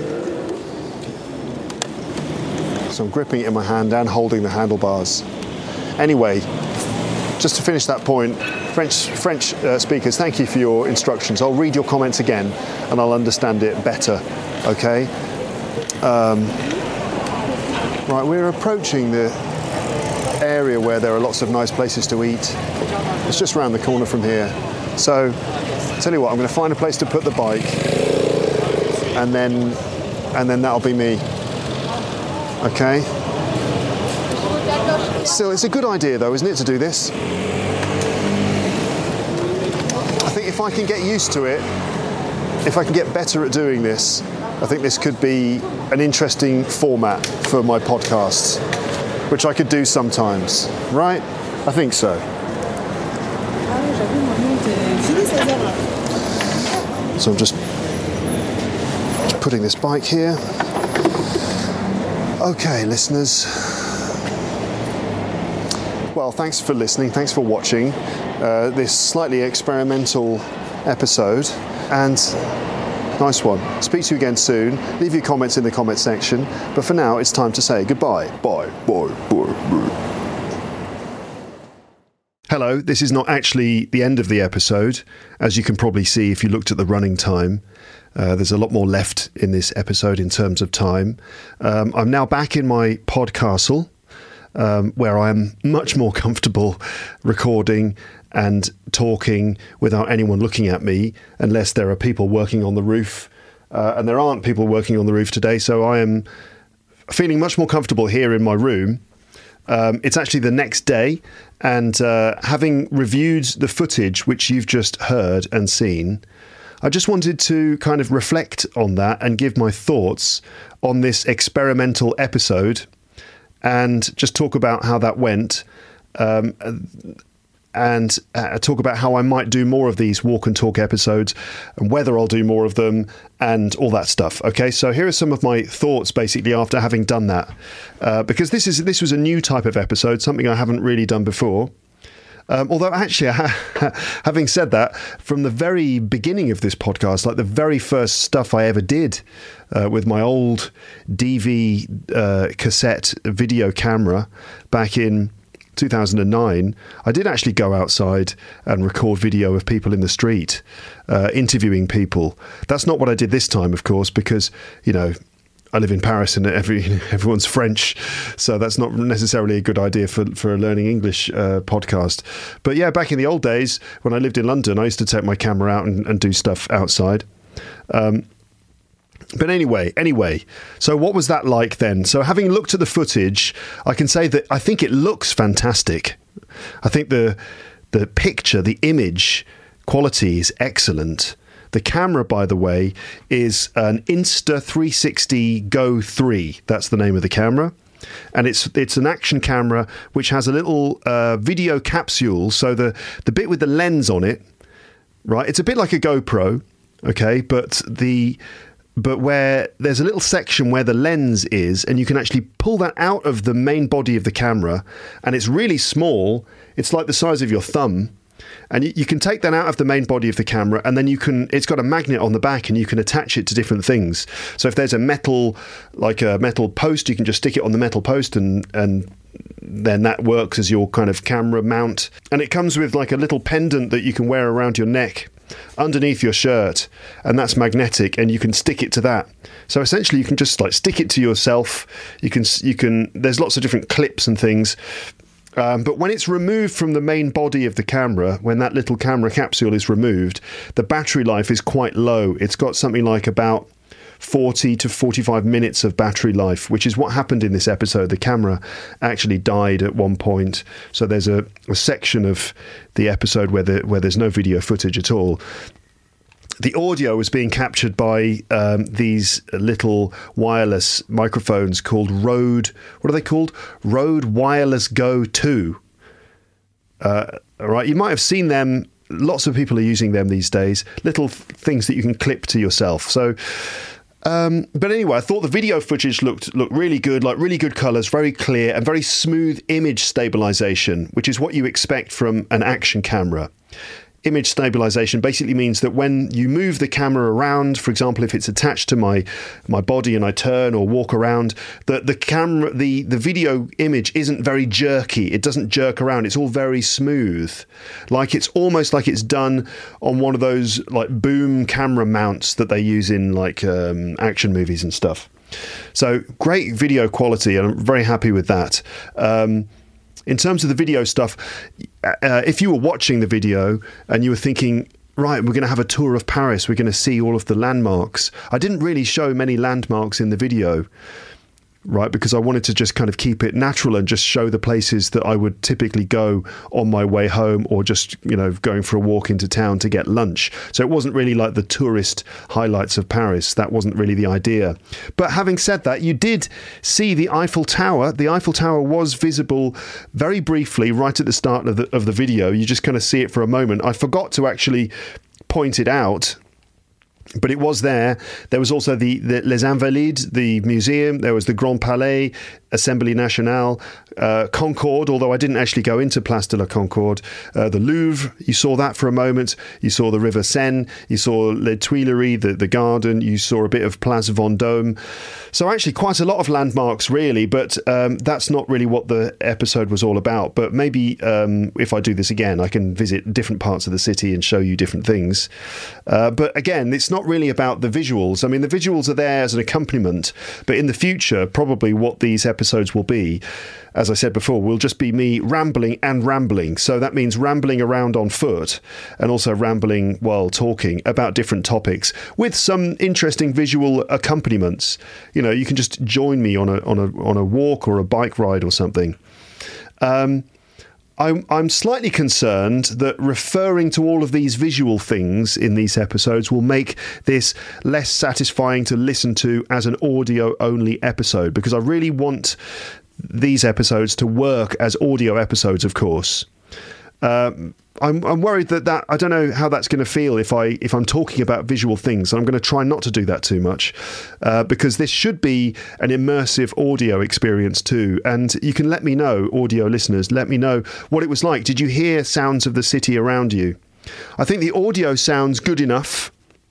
So I'm gripping it in my hand and holding the handlebars. Anyway, just to finish that point, French French uh, speakers, thank you for your instructions. I'll read your comments again and I'll understand it better, okay? Um, right, we're approaching the area where there are lots of nice places to eat. It's just around the corner from here. So, I'll tell you what, I'm going to find a place to put the bike, and then, and then that'll be me, okay? Still, it's a good idea though, isn't it, to do this? I think if I can get used to it, if I can get better at doing this, I think this could be an interesting format for my podcasts, which I could do sometimes, right? I think so. So I'm just, just putting this bike here. Okay, listeners. Well, thanks for listening, thanks for watching uh, this slightly experimental episode, and nice one. Speak to you again soon. Leave your comments in the comment section, but for now it's time to say goodbye. Bye, bye, bye, bye. Hello, this is not actually the end of the episode, as you can probably see if you looked at the running time. Uh, there's a lot more left in this episode in terms of time. Um, I'm now back in my podcastle, Um, where I am much more comfortable recording and talking without anyone looking at me, unless there are people working on the roof. Uh, and there aren't people working on the roof today, so I am feeling much more comfortable here in my room. Um, it's actually the next day, and uh, having reviewed the footage which you've just heard and seen, I just wanted to kind of reflect on that and give my thoughts on this experimental episode, and just talk about how that went, um, and uh, talk about how I might do more of these walk and talk episodes, and whether I'll do more of them, and all that stuff. Okay, so here are some of my thoughts basically after having done that, uh, because this is this was a new type of episode, something I haven't really done before. Um, although actually, having said that, from the very beginning of this podcast, like the very first stuff I ever did uh, with my old D V uh, cassette video camera back in two thousand nine, I did actually go outside and record video of people in the street, uh, interviewing people. That's not what I did this time, of course, because, you know, I live in Paris and every, everyone's French, so that's not necessarily a good idea for, for a learning English uh, podcast. But yeah, back in the old days, when I lived in London, I used to take my camera out and, and do stuff outside. Um, but anyway, anyway, so what was that like then? So having looked at the footage, I can say that I think it looks fantastic. I think the the picture, the image quality is excellent. The camera, by the way, is an Insta three sixty Go three. That's the name of the camera. And it's it's an action camera which has a little uh, video capsule. So the, the bit with the lens on it, right? It's a bit like a GoPro, okay? But the but where there's a little section where the lens is, and you can actually pull that out of the main body of the camera, and it's really small. It's like the size of your thumb. And you, you can take that out of the main body of the camera, and then you can, it's got a magnet on the back, and you can attach it to different things. So if there's a metal, like a metal post, you can just stick it on the metal post, and, and then that works as your kind of camera mount. And it comes with like a little pendant that you can wear around your neck underneath your shirt, and that's magnetic, and you can stick it to that. So essentially you can just like stick it to yourself. You can, you can, there's lots of different clips and things. Um, but when it's removed from the main body of the camera, when that little camera capsule is removed, the battery life is quite low. It's got something like about forty to forty-five minutes of battery life, which is what happened in this episode. The camera actually died at one point, so there's a, a section of the episode where the, where there's no video footage at all. The audio was being captured by um, these little wireless microphones called Rode. What are they called? Rode Wireless Go two. Uh, all right, you might have seen them. Lots of people are using them these days. Little th- things that you can clip to yourself. So, um, but anyway, I thought the video footage looked looked really good, like really good colours, very clear, and very smooth image stabilisation, which is what you expect from an action camera. Image stabilization basically means that when you move the camera around, for example, if it's attached to my my body and I turn or walk around, that the camera, the, the video image isn't very jerky. It doesn't jerk around. It's all very smooth. Like it's almost like it's done on one of those like boom camera mounts that they use in like um, action movies and stuff. So great video quality, and I'm very happy with that. Um, In terms of the video stuff, uh, if you were watching the video and you were thinking, right, we're going to have a tour of Paris, we're going to see all of the landmarks. I didn't really show many landmarks in the video, right, because I wanted to just kind of keep it natural and just show the places that I would typically go on my way home, or just, you know, going for a walk into town to get lunch. So it wasn't really like the tourist highlights of Paris. That wasn't really the idea. But having said that, you did see the Eiffel Tower. The Eiffel Tower was visible very briefly right at the start of the, of the video. You just kind of see it for a moment. I forgot to actually point it out, but it was there. There was also the, the Les Invalides, the museum. There was the Grand Palais, Assembly Nationale, uh, Concorde, although I didn't actually go into Place de la Concorde. Uh, the Louvre, you saw that for a moment. You saw the River Seine. You saw Les Tuileries, the, the garden. You saw a bit of Place Vendôme. So actually quite a lot of landmarks, really, but um, that's not really what the episode was all about. But maybe um, if I do this again, I can visit different parts of the city and show you different things. Uh, but again, it's not really about the visuals. I mean, the visuals are there as an accompaniment, but in the future, probably what these episodes will be, as I said before, will just be me rambling and rambling. So that means rambling around on foot and also rambling while talking about different topics with some interesting visual accompaniments. You know, you can just join me on a on a on a walk or a bike ride or something. Um, I'm, I'm slightly concerned that referring to all of these visual things in these episodes will make this less satisfying to listen to as an audio-only episode, because I really want these episodes to work as audio episodes, of course. Um, I'm, I'm worried that, that I don't know how that's going to feel if I if I'm talking about visual things. I'm going to try not to do that too much, uh, because this should be an immersive audio experience too. And you can let me know, audio listeners, let me know what it was like. Did you hear sounds of the city around you? I think the audio sounds good enough.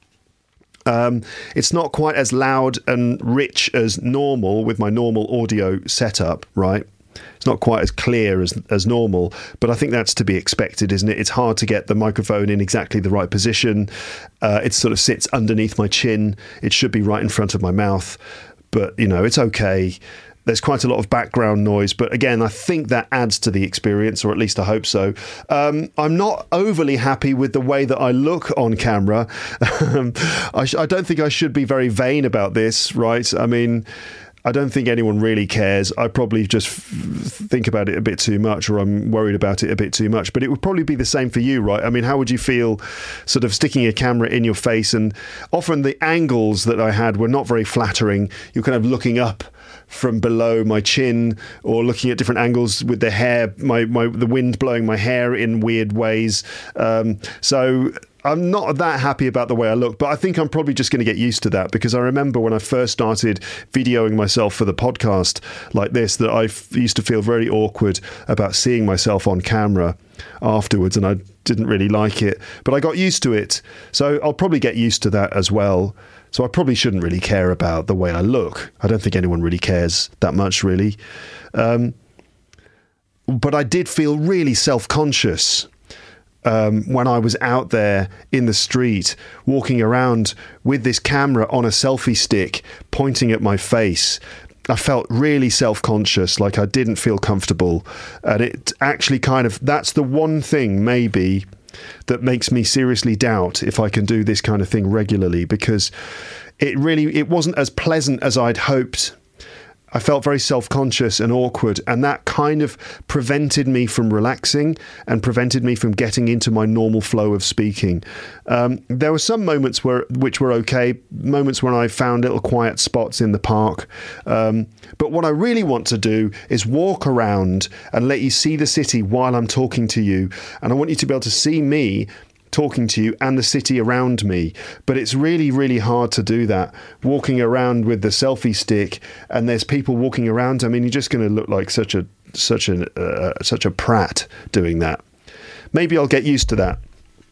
Um, it's not quite as loud and rich as normal with my normal audio setup, right? It's not quite as clear as as normal, but I think that's to be expected, isn't it? It's hard to get the microphone in exactly the right position. Uh, it sort of sits underneath my chin. It should be right in front of my mouth, but, you know, it's okay. There's quite a lot of background noise, but again, I think that adds to the experience, or at least I hope so. Um, I'm not overly happy with the way that I look on camera. I, sh- I don't think I should be very vain about this, right? I mean, I don't think anyone really cares. I probably just f- think about it a bit too much, or I'm worried about it a bit too much. But it would probably be the same for you, right? I mean, how would you feel sort of sticking a camera in your face? And often the angles that I had were not very flattering. You're kind of looking up from below my chin, or looking at different angles with the hair, my, my the wind blowing my hair in weird ways. Um, so I'm not that happy about the way I look, but I think I'm probably just going to get used to that, because I remember when I first started videoing myself for the podcast like this, that I f- used to feel very awkward about seeing myself on camera afterwards, and I didn't really like it, but I got used to it. So I'll probably get used to that as well. So I probably shouldn't really care about the way I look. I don't think anyone really cares that much, really. Um, but I did feel really self-conscious Um, when I was out there in the street, walking around with this camera on a selfie stick, pointing at my face. I felt really self-conscious, like I didn't feel comfortable. And it actually kind of, that's the one thing maybe that makes me seriously doubt if I can do this kind of thing regularly, because it really, it wasn't as pleasant as I'd hoped. I felt very self-conscious and awkward, and that kind of prevented me from relaxing and prevented me from getting into my normal flow of speaking. Um, there were some moments where which were okay, moments when I found little quiet spots in the park. Um, but what I really want to do is walk around and let you see the city while I'm talking to you. And I want you to be able to see me talking to you and the city around me. But it's really, really hard to do that, walking around with the selfie stick and there's people walking around. I mean, you're just going to look like such a such a uh, such a prat doing that. Maybe I'll get used to that.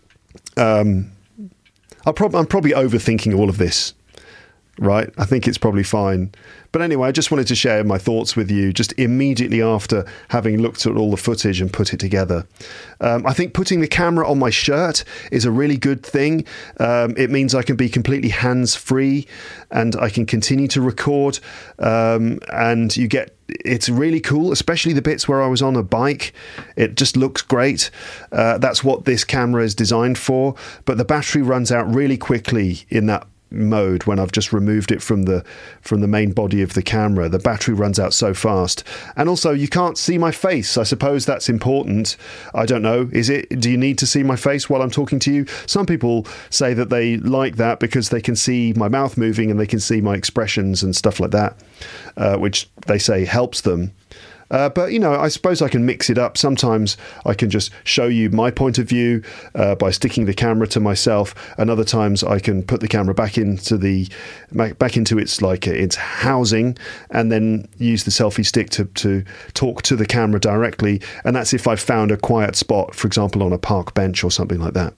Um, I'll prob- I'm probably overthinking all of this, right? I think it's probably fine. But anyway, I just wanted to share my thoughts with you just immediately after having looked at all the footage and put it together. Um, I think putting the camera on my shirt is a really good thing. Um, it means I can be completely hands-free and I can continue to record. Um, and you get, it's really cool, especially the bits where I was on a bike. It just looks great. Uh, that's what this camera is designed for. But the battery runs out really quickly in that mode when I've just removed it from the from the main body of the camera. The battery runs out so fast, and also you can't see my face. I suppose that's important. I don't know, is it? Do you need to see my face while I'm talking to you? Some people say that they like that because they can see my mouth moving and they can see my expressions and stuff like that, uh, which they say helps them. Uh, but, you know, I suppose I can mix it up. Sometimes I can just show you my point of view uh, by sticking the camera to myself, and other times I can put the camera back into the back into its like its housing, and then use the selfie stick to to talk to the camera directly. And that's if I've found a quiet spot, for example, on a park bench or something like that.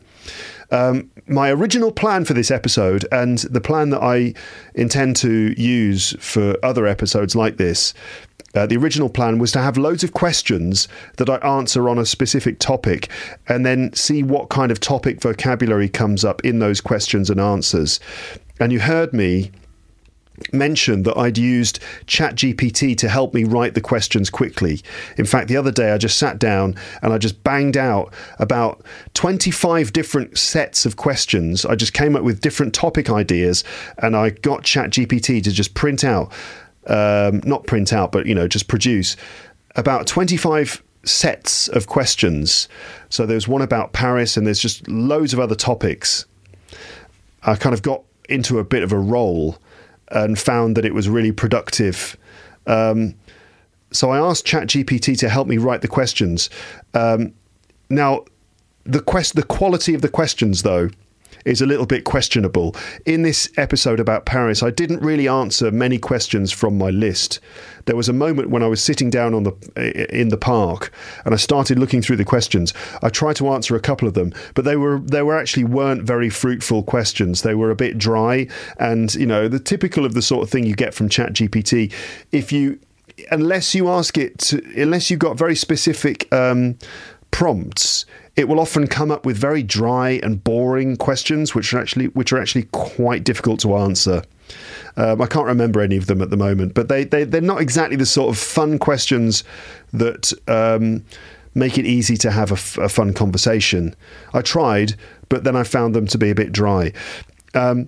Um, my original plan for this episode, and the plan that I intend to use for other episodes like this, Uh, the original plan was to have loads of questions that I answer on a specific topic and then see what kind of topic vocabulary comes up in those questions and answers. And you heard me mention that I'd used ChatGPT to help me write the questions quickly. In fact, the other day I just sat down and I just banged out about twenty-five different sets of questions. I just came up with different topic ideas and I got ChatGPT to just print out Um, not print out, but, you know, just produce about twenty-five sets of questions. So there's one about Paris and there's just loads of other topics. I kind of got into a bit of a role and found that it was really productive. Um, so I asked ChatGPT to help me write the questions. Um, now, the quest, the quality of the questions, though, is a little bit questionable. In this episode about Paris, I didn't really answer many questions from my list. There was a moment when I was sitting down on the in the park and I started looking through the questions. I tried to answer a couple of them, but they were they were actually weren't very fruitful questions. They were a bit dry and, you know, the typical of the sort of thing you get from ChatGPT. If you unless you ask it to, unless you've got very specific um prompts, it will often come up with very dry and boring questions, which are actually which are actually quite difficult to answer. Um, I can't remember any of them at the moment, but they, they, they're not exactly the sort of fun questions that um, make it easy to have a, f- a fun conversation. I tried, but then I found them to be a bit dry. Um,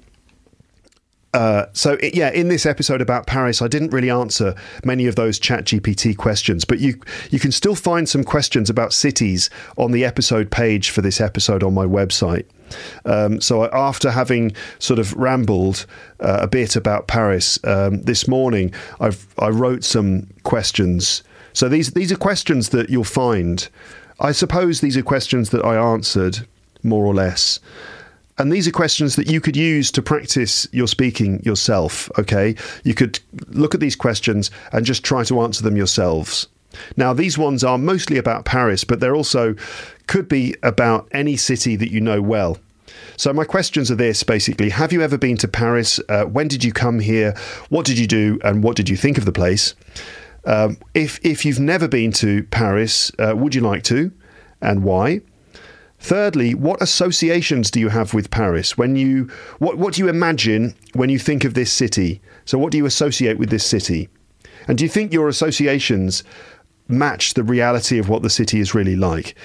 Uh, so, it, yeah, in this episode about Paris, I didn't really answer many of those ChatGPT questions, but you you can still find some questions about cities on the episode page for this episode on my website. Um, so after having sort of rambled uh, a bit about Paris um, this morning, I've I wrote some questions. So these these are questions that you'll find. I suppose these are questions that I answered, more or less. And these are questions that you could use to practice your speaking yourself, okay? You could look at these questions and just try to answer them yourselves. Now, these ones are mostly about Paris, but they're also could be about any city that you know well. So my questions are this, basically. Have you ever been to Paris? Uh, when did you come here? What did you do? And what did you think of the place? Um, if, if you've never been to Paris, uh, would you like to? And why? Thirdly, what associations do you have with Paris? When you what what do you imagine when you think of this city? So what do you associate with this city? And do you think your associations match the reality of what the city is really like?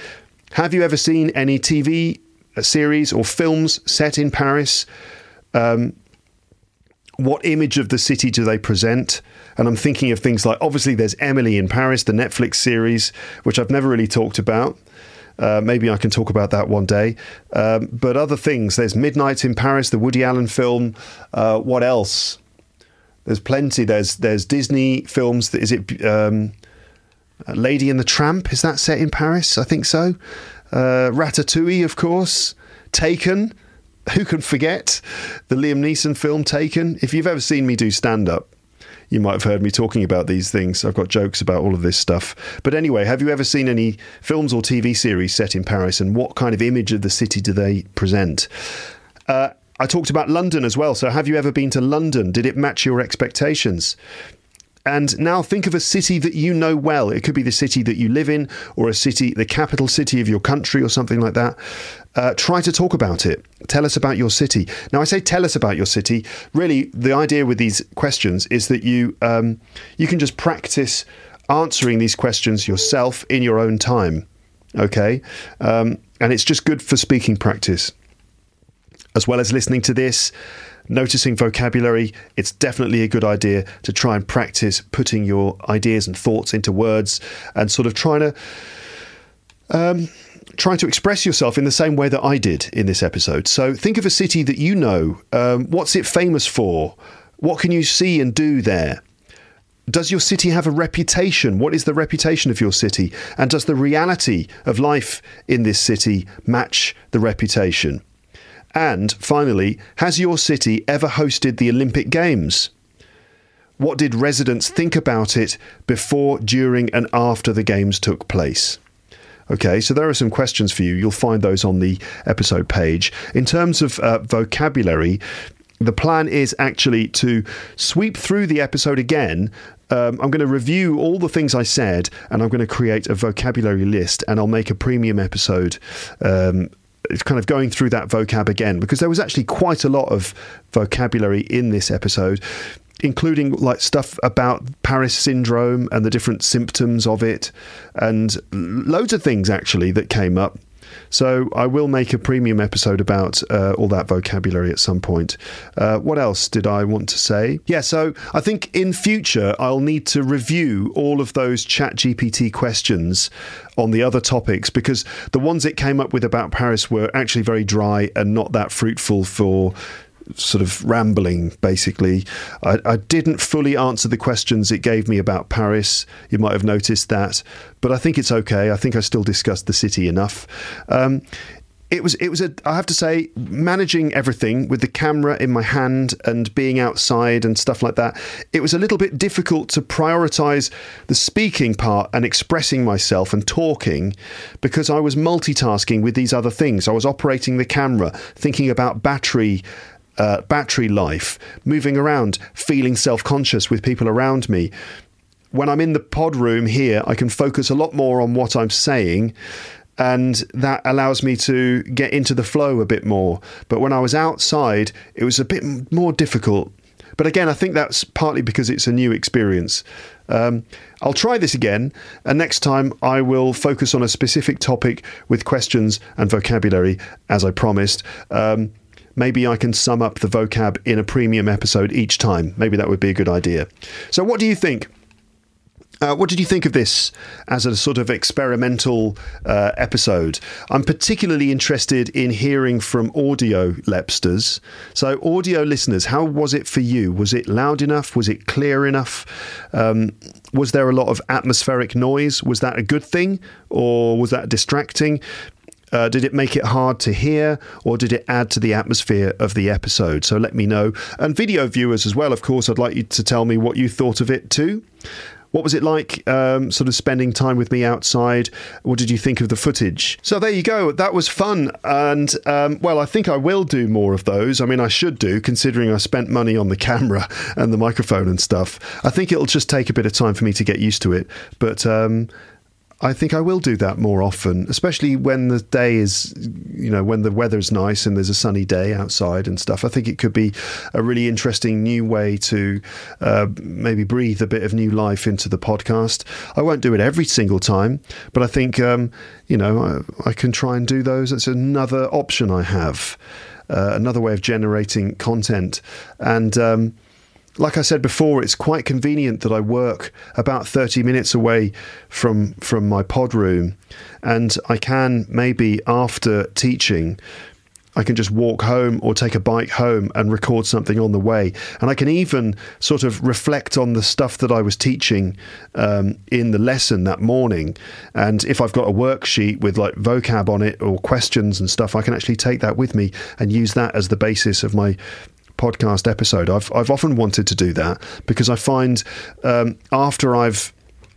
Have you ever seen any T V series or films set in Paris? Um, what image of the city do they present? And I'm thinking of things like, obviously there's Emily in Paris, the Netflix series, which I've never really talked about. Uh, maybe I can talk about that one day. Um, but other things, there's Midnight in Paris, the Woody Allen film. Uh, what else? There's plenty. There's there's Disney films. Is it um, Lady and the Tramp? Is that set in Paris? I think so. Uh, Ratatouille, of course. Taken. Who can forget the Liam Neeson film Taken? If you've ever seen me do stand-up, you might have heard me talking about these things. I've got jokes about all of this stuff. But anyway, have you ever seen any films or T V series set in Paris, and what kind of image of the city do they present? Uh, I talked about London as well. So have you ever been to London? Did it match your expectations? And now think of a city that you know well. It could be the city that you live in, or a city, the capital city of your country, or something like that. Uh, try to talk about it. Tell us about your city. Now, I say tell us about your city. Really, the idea with these questions is that you um, you can just practice answering these questions yourself in your own time. Okay? Um, and it's just good for speaking practice. As well as listening to this, noticing vocabulary, it's definitely a good idea to try and practice putting your ideas and thoughts into words and sort of trying to um, trying to express yourself in the same way that I did in this episode. So think of a city that you know. Um, what's it famous for? What can you see and do there? Does your city have a reputation? What is the reputation of your city? And does the reality of life in this city match the reputation? And finally, has your city ever hosted the Olympic Games? What did residents think about it before, during and after the Games took place? Okay, so there are some questions for you. You'll find those on the episode page. In terms of uh, vocabulary, the plan is actually to sweep through the episode again. Um, I'm going to review all the things I said, and I'm going to create a vocabulary list, and I'll make a premium episode um It's kind of going through that vocab again, because there was actually quite a lot of vocabulary in this episode, including like stuff about Paris syndrome and the different symptoms of it, and loads of things actually that came up. So I will make a premium episode about uh, all that vocabulary at some point. Uh, what else did I want to say? Yeah, so I think in future I'll need to review all of those ChatGPT questions on the other topics, because the ones it came up with about Paris were actually very dry and not that fruitful for sort of rambling, basically. I, I didn't fully answer the questions it gave me about Paris. You might have noticed that, but I think it's okay. I think I still discussed the city enough. Um, it was, it was a, I have to say, managing everything with the camera in my hand and being outside and stuff like that, it was a little bit difficult to prioritise the speaking part and expressing myself and talking, because I was multitasking with these other things. I was operating the camera, thinking about battery Uh, battery life, moving around, feeling self-conscious with people around me. When I'm in the pod room here, I can focus a lot more on what I'm saying, and that allows me to get into the flow a bit more. But when I was outside, it was a bit more difficult. But again, I think that's partly because it's a new experience. Um, I'll try this again, and next time I will focus on a specific topic with questions and vocabulary, as I promised. Um, Maybe I can sum up the vocab in a premium episode each time. Maybe that would be a good idea. So what do you think? Uh, what did you think of this as a sort of experimental uh, episode? I'm particularly interested in hearing from audio lepsters. So audio listeners, how was it for you? Was it loud enough? Was it clear enough? Um, was there a lot of atmospheric noise? Was that a good thing, or was that distracting? Uh, did it make it hard to hear, or did it add to the atmosphere of the episode? So let me know. And video viewers as well, of course, I'd like you to tell me what you thought of it too. What was it like um, sort of spending time with me outside? What did you think of the footage? So there you go. That was fun. And, um, well, I think I will do more of those. I mean, I should do, considering I spent money on the camera and the microphone and stuff. I think it'll just take a bit of time for me to get used to it. But um I think I will do that more often, especially when the day is, you know, when the weather's nice and there's a sunny day outside and stuff. I think it could be a really interesting new way to uh, maybe breathe a bit of new life into the podcast. I won't do it every single time, but I think, um, you know, I, I can try and do those. It's another option I have, uh, another way of generating content. And, um, like I said before, it's quite convenient that I work about thirty minutes away from from my pod room, and I can maybe after teaching, I can just walk home or take a bike home and record something on the way. And I can even sort of reflect on the stuff that I was teaching um, in the lesson that morning. And if I've got a worksheet with like vocab on it or questions and stuff, I can actually take that with me and use that as the basis of my podcast episode. I've I've often wanted to do that because I find um, after I've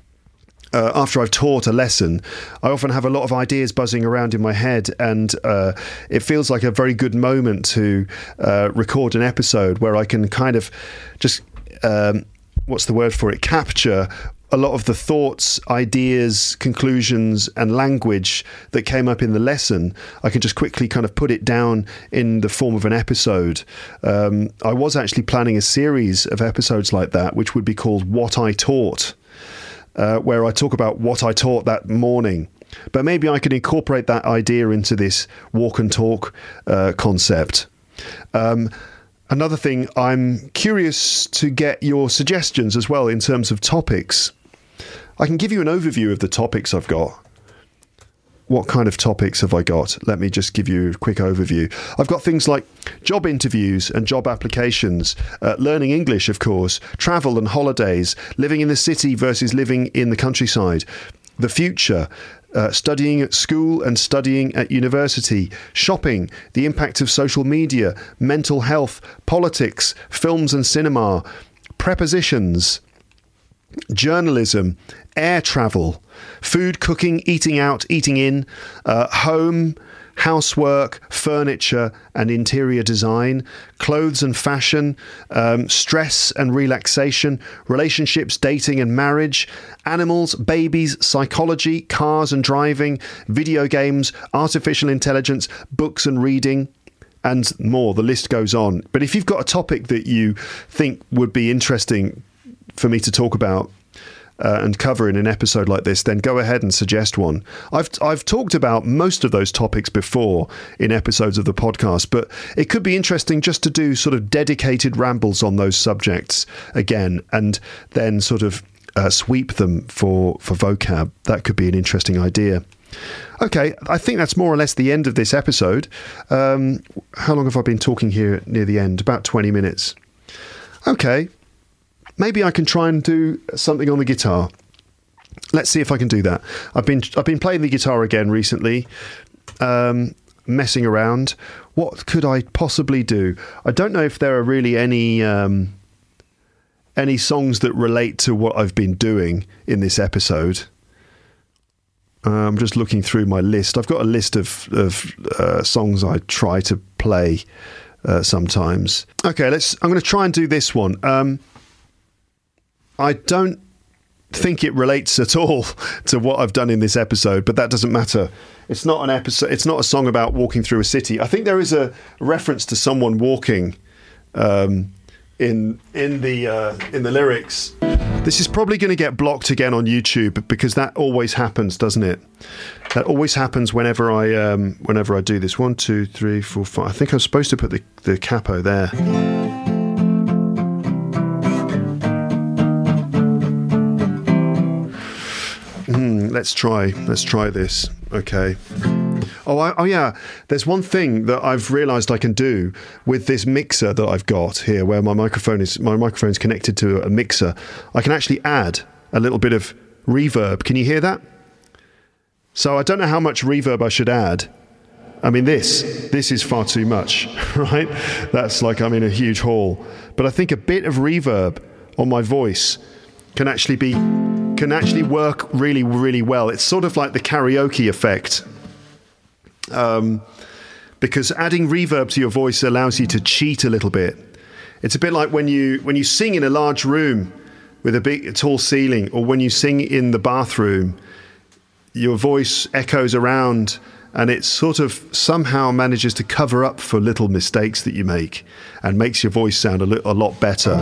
uh, after I've taught a lesson, I often have a lot of ideas buzzing around in my head, and uh, it feels like a very good moment to uh, record an episode where I can kind of just um, what's the word for it? Capture a lot of the thoughts, ideas, conclusions, and language that came up in the lesson. I can just quickly kind of put it down in the form of an episode. Um, I was actually planning a series of episodes like that, which would be called What I Taught, uh, where I talk about what I taught that morning. But maybe I can incorporate that idea into this walk and talk uh, concept. Um, Another thing, I'm curious to get your suggestions as well in terms of topics. I can give you an overview of the topics I've got. What kind of topics have I got? Let me just give you a quick overview. I've got things like job interviews and job applications, uh, learning English, of course, travel and holidays, living in the city versus living in the countryside, the future, Uh, studying at school and studying at university, shopping, the impact of social media, mental health, politics, films and cinema, prepositions, journalism, air travel, food, cooking, eating out, eating in, uh, home, housework, furniture and interior design, clothes and fashion, um, stress and relaxation, relationships, dating and marriage, animals, babies, psychology, cars and driving, video games, artificial intelligence, books and reading, and more. The list goes on. But if you've got a topic that you think would be interesting for me to talk about, Uh, and cover in an episode like this, then go ahead and suggest one. I've I've talked about most of those topics before in episodes of the podcast, but it could be interesting just to do sort of dedicated rambles on those subjects again, and then sort of uh, sweep them for, for vocab. That could be an interesting idea. Okay, I think that's more or less the end of this episode. Um, how long have I been talking here near the end? About twenty minutes. Okay. Maybe I can try and do something on the guitar. Let's see if I can do that. I've been I've been playing the guitar again recently, um, messing around. What could I possibly do? I don't know if there are really any um, any songs that relate to what I've been doing in this episode. Uh, I'm just looking through my list. I've got a list of of uh, songs I try to play uh, sometimes. Okay, let's. I'm going to try and do this one. Um, I don't think it relates at all to what I've done in this episode, but that doesn't matter. It's not an episode. It's not a song about walking through a city. I think there is a reference to someone walking um, in in the uh, in the lyrics. This is probably going to get blocked again on YouTube because that always happens, doesn't it? That always happens whenever I um, whenever I do this. One, two, three, four, five. I think I was supposed to put the the capo there. Hmm, let's try. Let's try this. Okay. Oh, I, oh yeah. There's one thing that I've realised I can do with this mixer that I've got here, where my microphone is my microphone's connected to a mixer. I can actually add a little bit of reverb. Can you hear that? So I don't know how much reverb I should add. I mean, this this is far too much, right? That's like I'm in a huge hall. But I think a bit of reverb on my voice can actually be can actually work really, really well. It's sort of like the karaoke effect. Um, because adding reverb to your voice allows you to cheat a little bit. It's a bit like when you when you sing in a large room with a big tall ceiling, or when you sing in the bathroom your voice echoes around, and it sort of somehow manages to cover up for little mistakes that you make and makes your voice sound a, li- a lot better.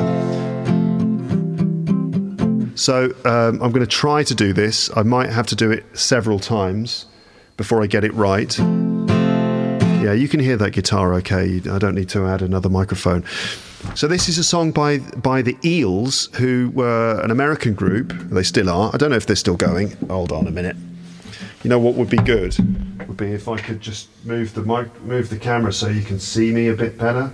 So um, I'm going to try to do this. I might have to do it several times before I get it right. Yeah, you can hear that guitar okay. I don't need to add another microphone. So this is a song by by the Eels, who were an American group. They still are. I don't know if they're still going. Hold on a minute. You know what would be good? Would be if I could just move the mic, move the camera so you can see me a bit better.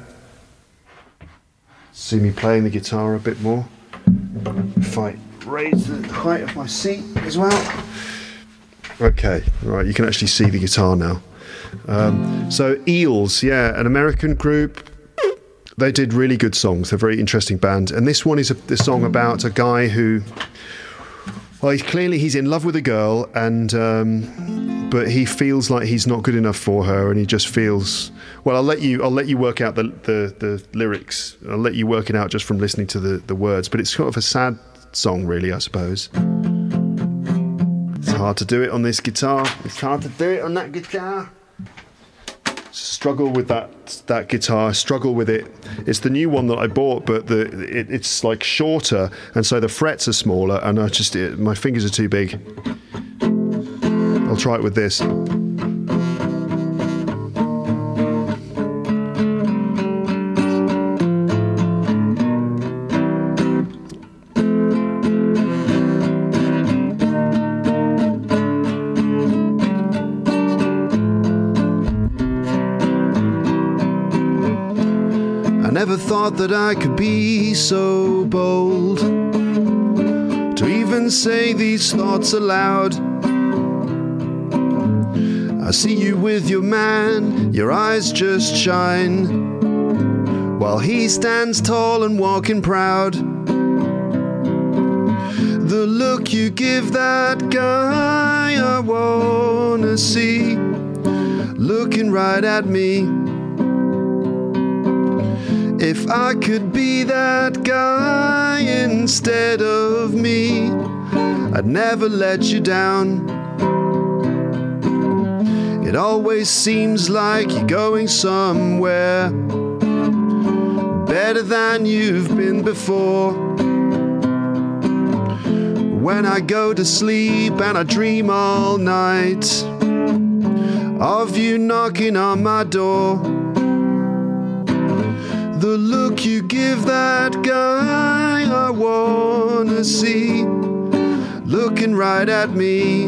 See me playing the guitar a bit more. If I raise the height of my seat as well. Okay, right, you can actually see the guitar now. Um, so Eels, yeah, an American group. They did really good songs. They're a very interesting band. And this one is a, a song about a guy who, well, he's clearly he's in love with a girl, and um, but he feels like he's not good enough for her, and he just feels. Well, I'll let you. I'll let you work out the the, the lyrics. I'll let you work it out just from listening to the, the words. But it's sort of a sad song, really, I suppose. It's hard to do it on this guitar. It's hard to do it on that guitar. Struggle with that that guitar. Struggle with it. It's the new one that I bought, but the it, it's like shorter, and so the frets are smaller, and I just it, my fingers are too big. I'll try it with this. Never thought that I could be so bold to even say these thoughts aloud. I see you with your man, your eyes just shine, while he stands tall and walking proud. The look you give that guy, I wanna see, looking right at me. If I could be that guy instead of me, I'd never let you down. It always seems like you're going somewhere better than you've been before. When I go to sleep and I dream all night of you knocking on my door, the look you give that guy, I wanna see, looking right at me.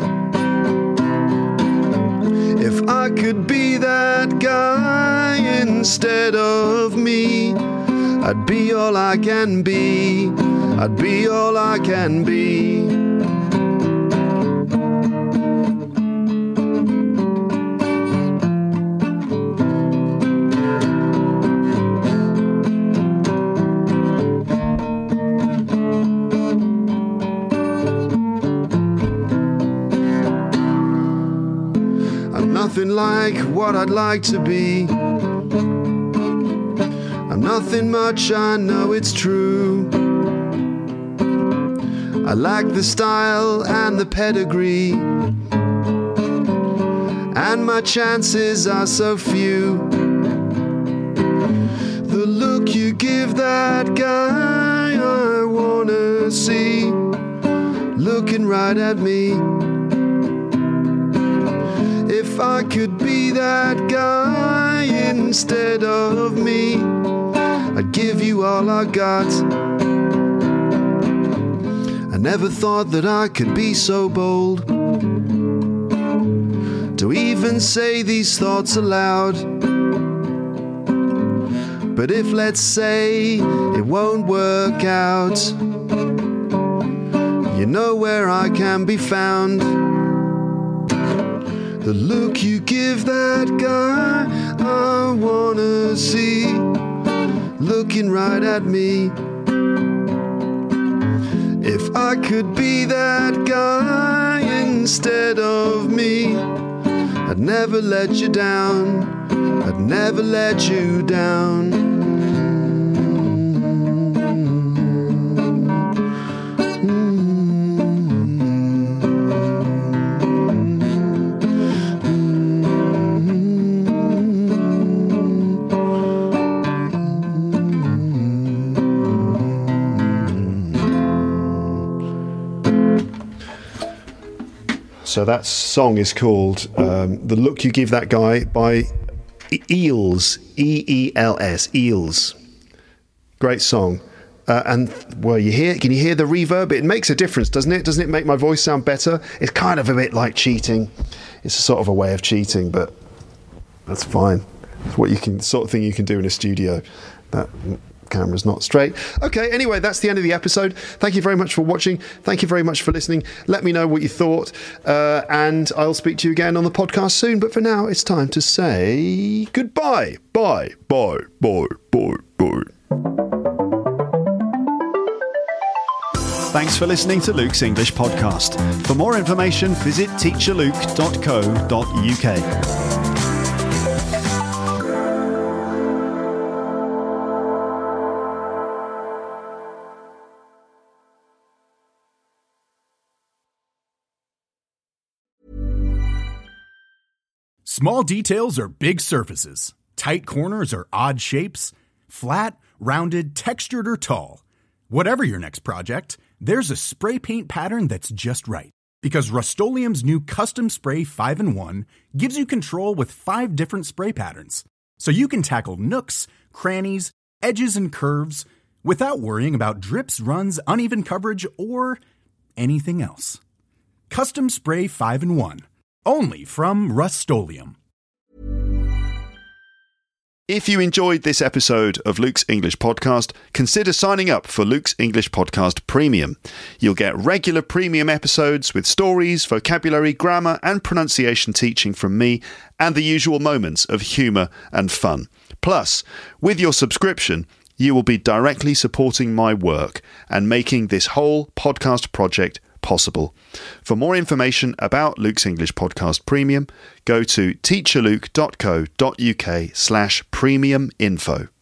If I could be that guy instead of me, I'd be all I can be, I'd be all I can be. Nothing like what I'd like to be. I'm nothing much, I know it's true. I lack the style and the pedigree, and my chances are so few. The look you give that guy, I wanna see, looking right at me. If I could be that guy instead of me, I'd give you all I got. I never thought that I could be so bold to even say these thoughts aloud. But if, let's say, it won't work out, you know where I can be found. The look you give that guy, I wanna see, looking right at me. If I could be that guy instead of me, I'd never let you down, I'd never let you down. So that song is called um, The Look You Give That Guy by Eels, E E L S, Eels. Great song. Uh, and, well, you hear, can you hear the reverb? It makes a difference, doesn't it? Doesn't it make my voice sound better? It's kind of a bit like cheating. It's a sort of a way of cheating, but that's fine. It's what you can, sort of thing you can do in a studio. That camera's not straight. Okay, anyway, that's the end of the episode. Thank you very much for watching. Thank you very much for listening. Let me know what you thought, uh, and I'll speak to you again on the podcast soon. But for now, it's time to say goodbye. Bye, bye, bye, bye, bye. Thanks for listening to Luke's English Podcast. For more information, visit teacher luke dot co dot uk. Small details are big surfaces. Tight corners are odd shapes. Flat, rounded, textured, or tall. Whatever your next project, there's a spray paint pattern that's just right. Because Rust-Oleum's new Custom Spray five in one gives you control with five different spray patterns. So you can tackle nooks, crannies, edges, and curves without worrying about drips, runs, uneven coverage, or anything else. Custom Spray five in one. Only from Rust-Oleum. If you enjoyed this episode of Luke's English Podcast, consider signing up for Luke's English Podcast Premium. You'll get regular premium episodes with stories, vocabulary, grammar, and pronunciation teaching from me, and the usual moments of humour and fun. Plus, with your subscription, you will be directly supporting my work and making this whole podcast project possible. For more information about Luke's English Podcast Premium, go to teacher luke dot co dot uk slash premium info.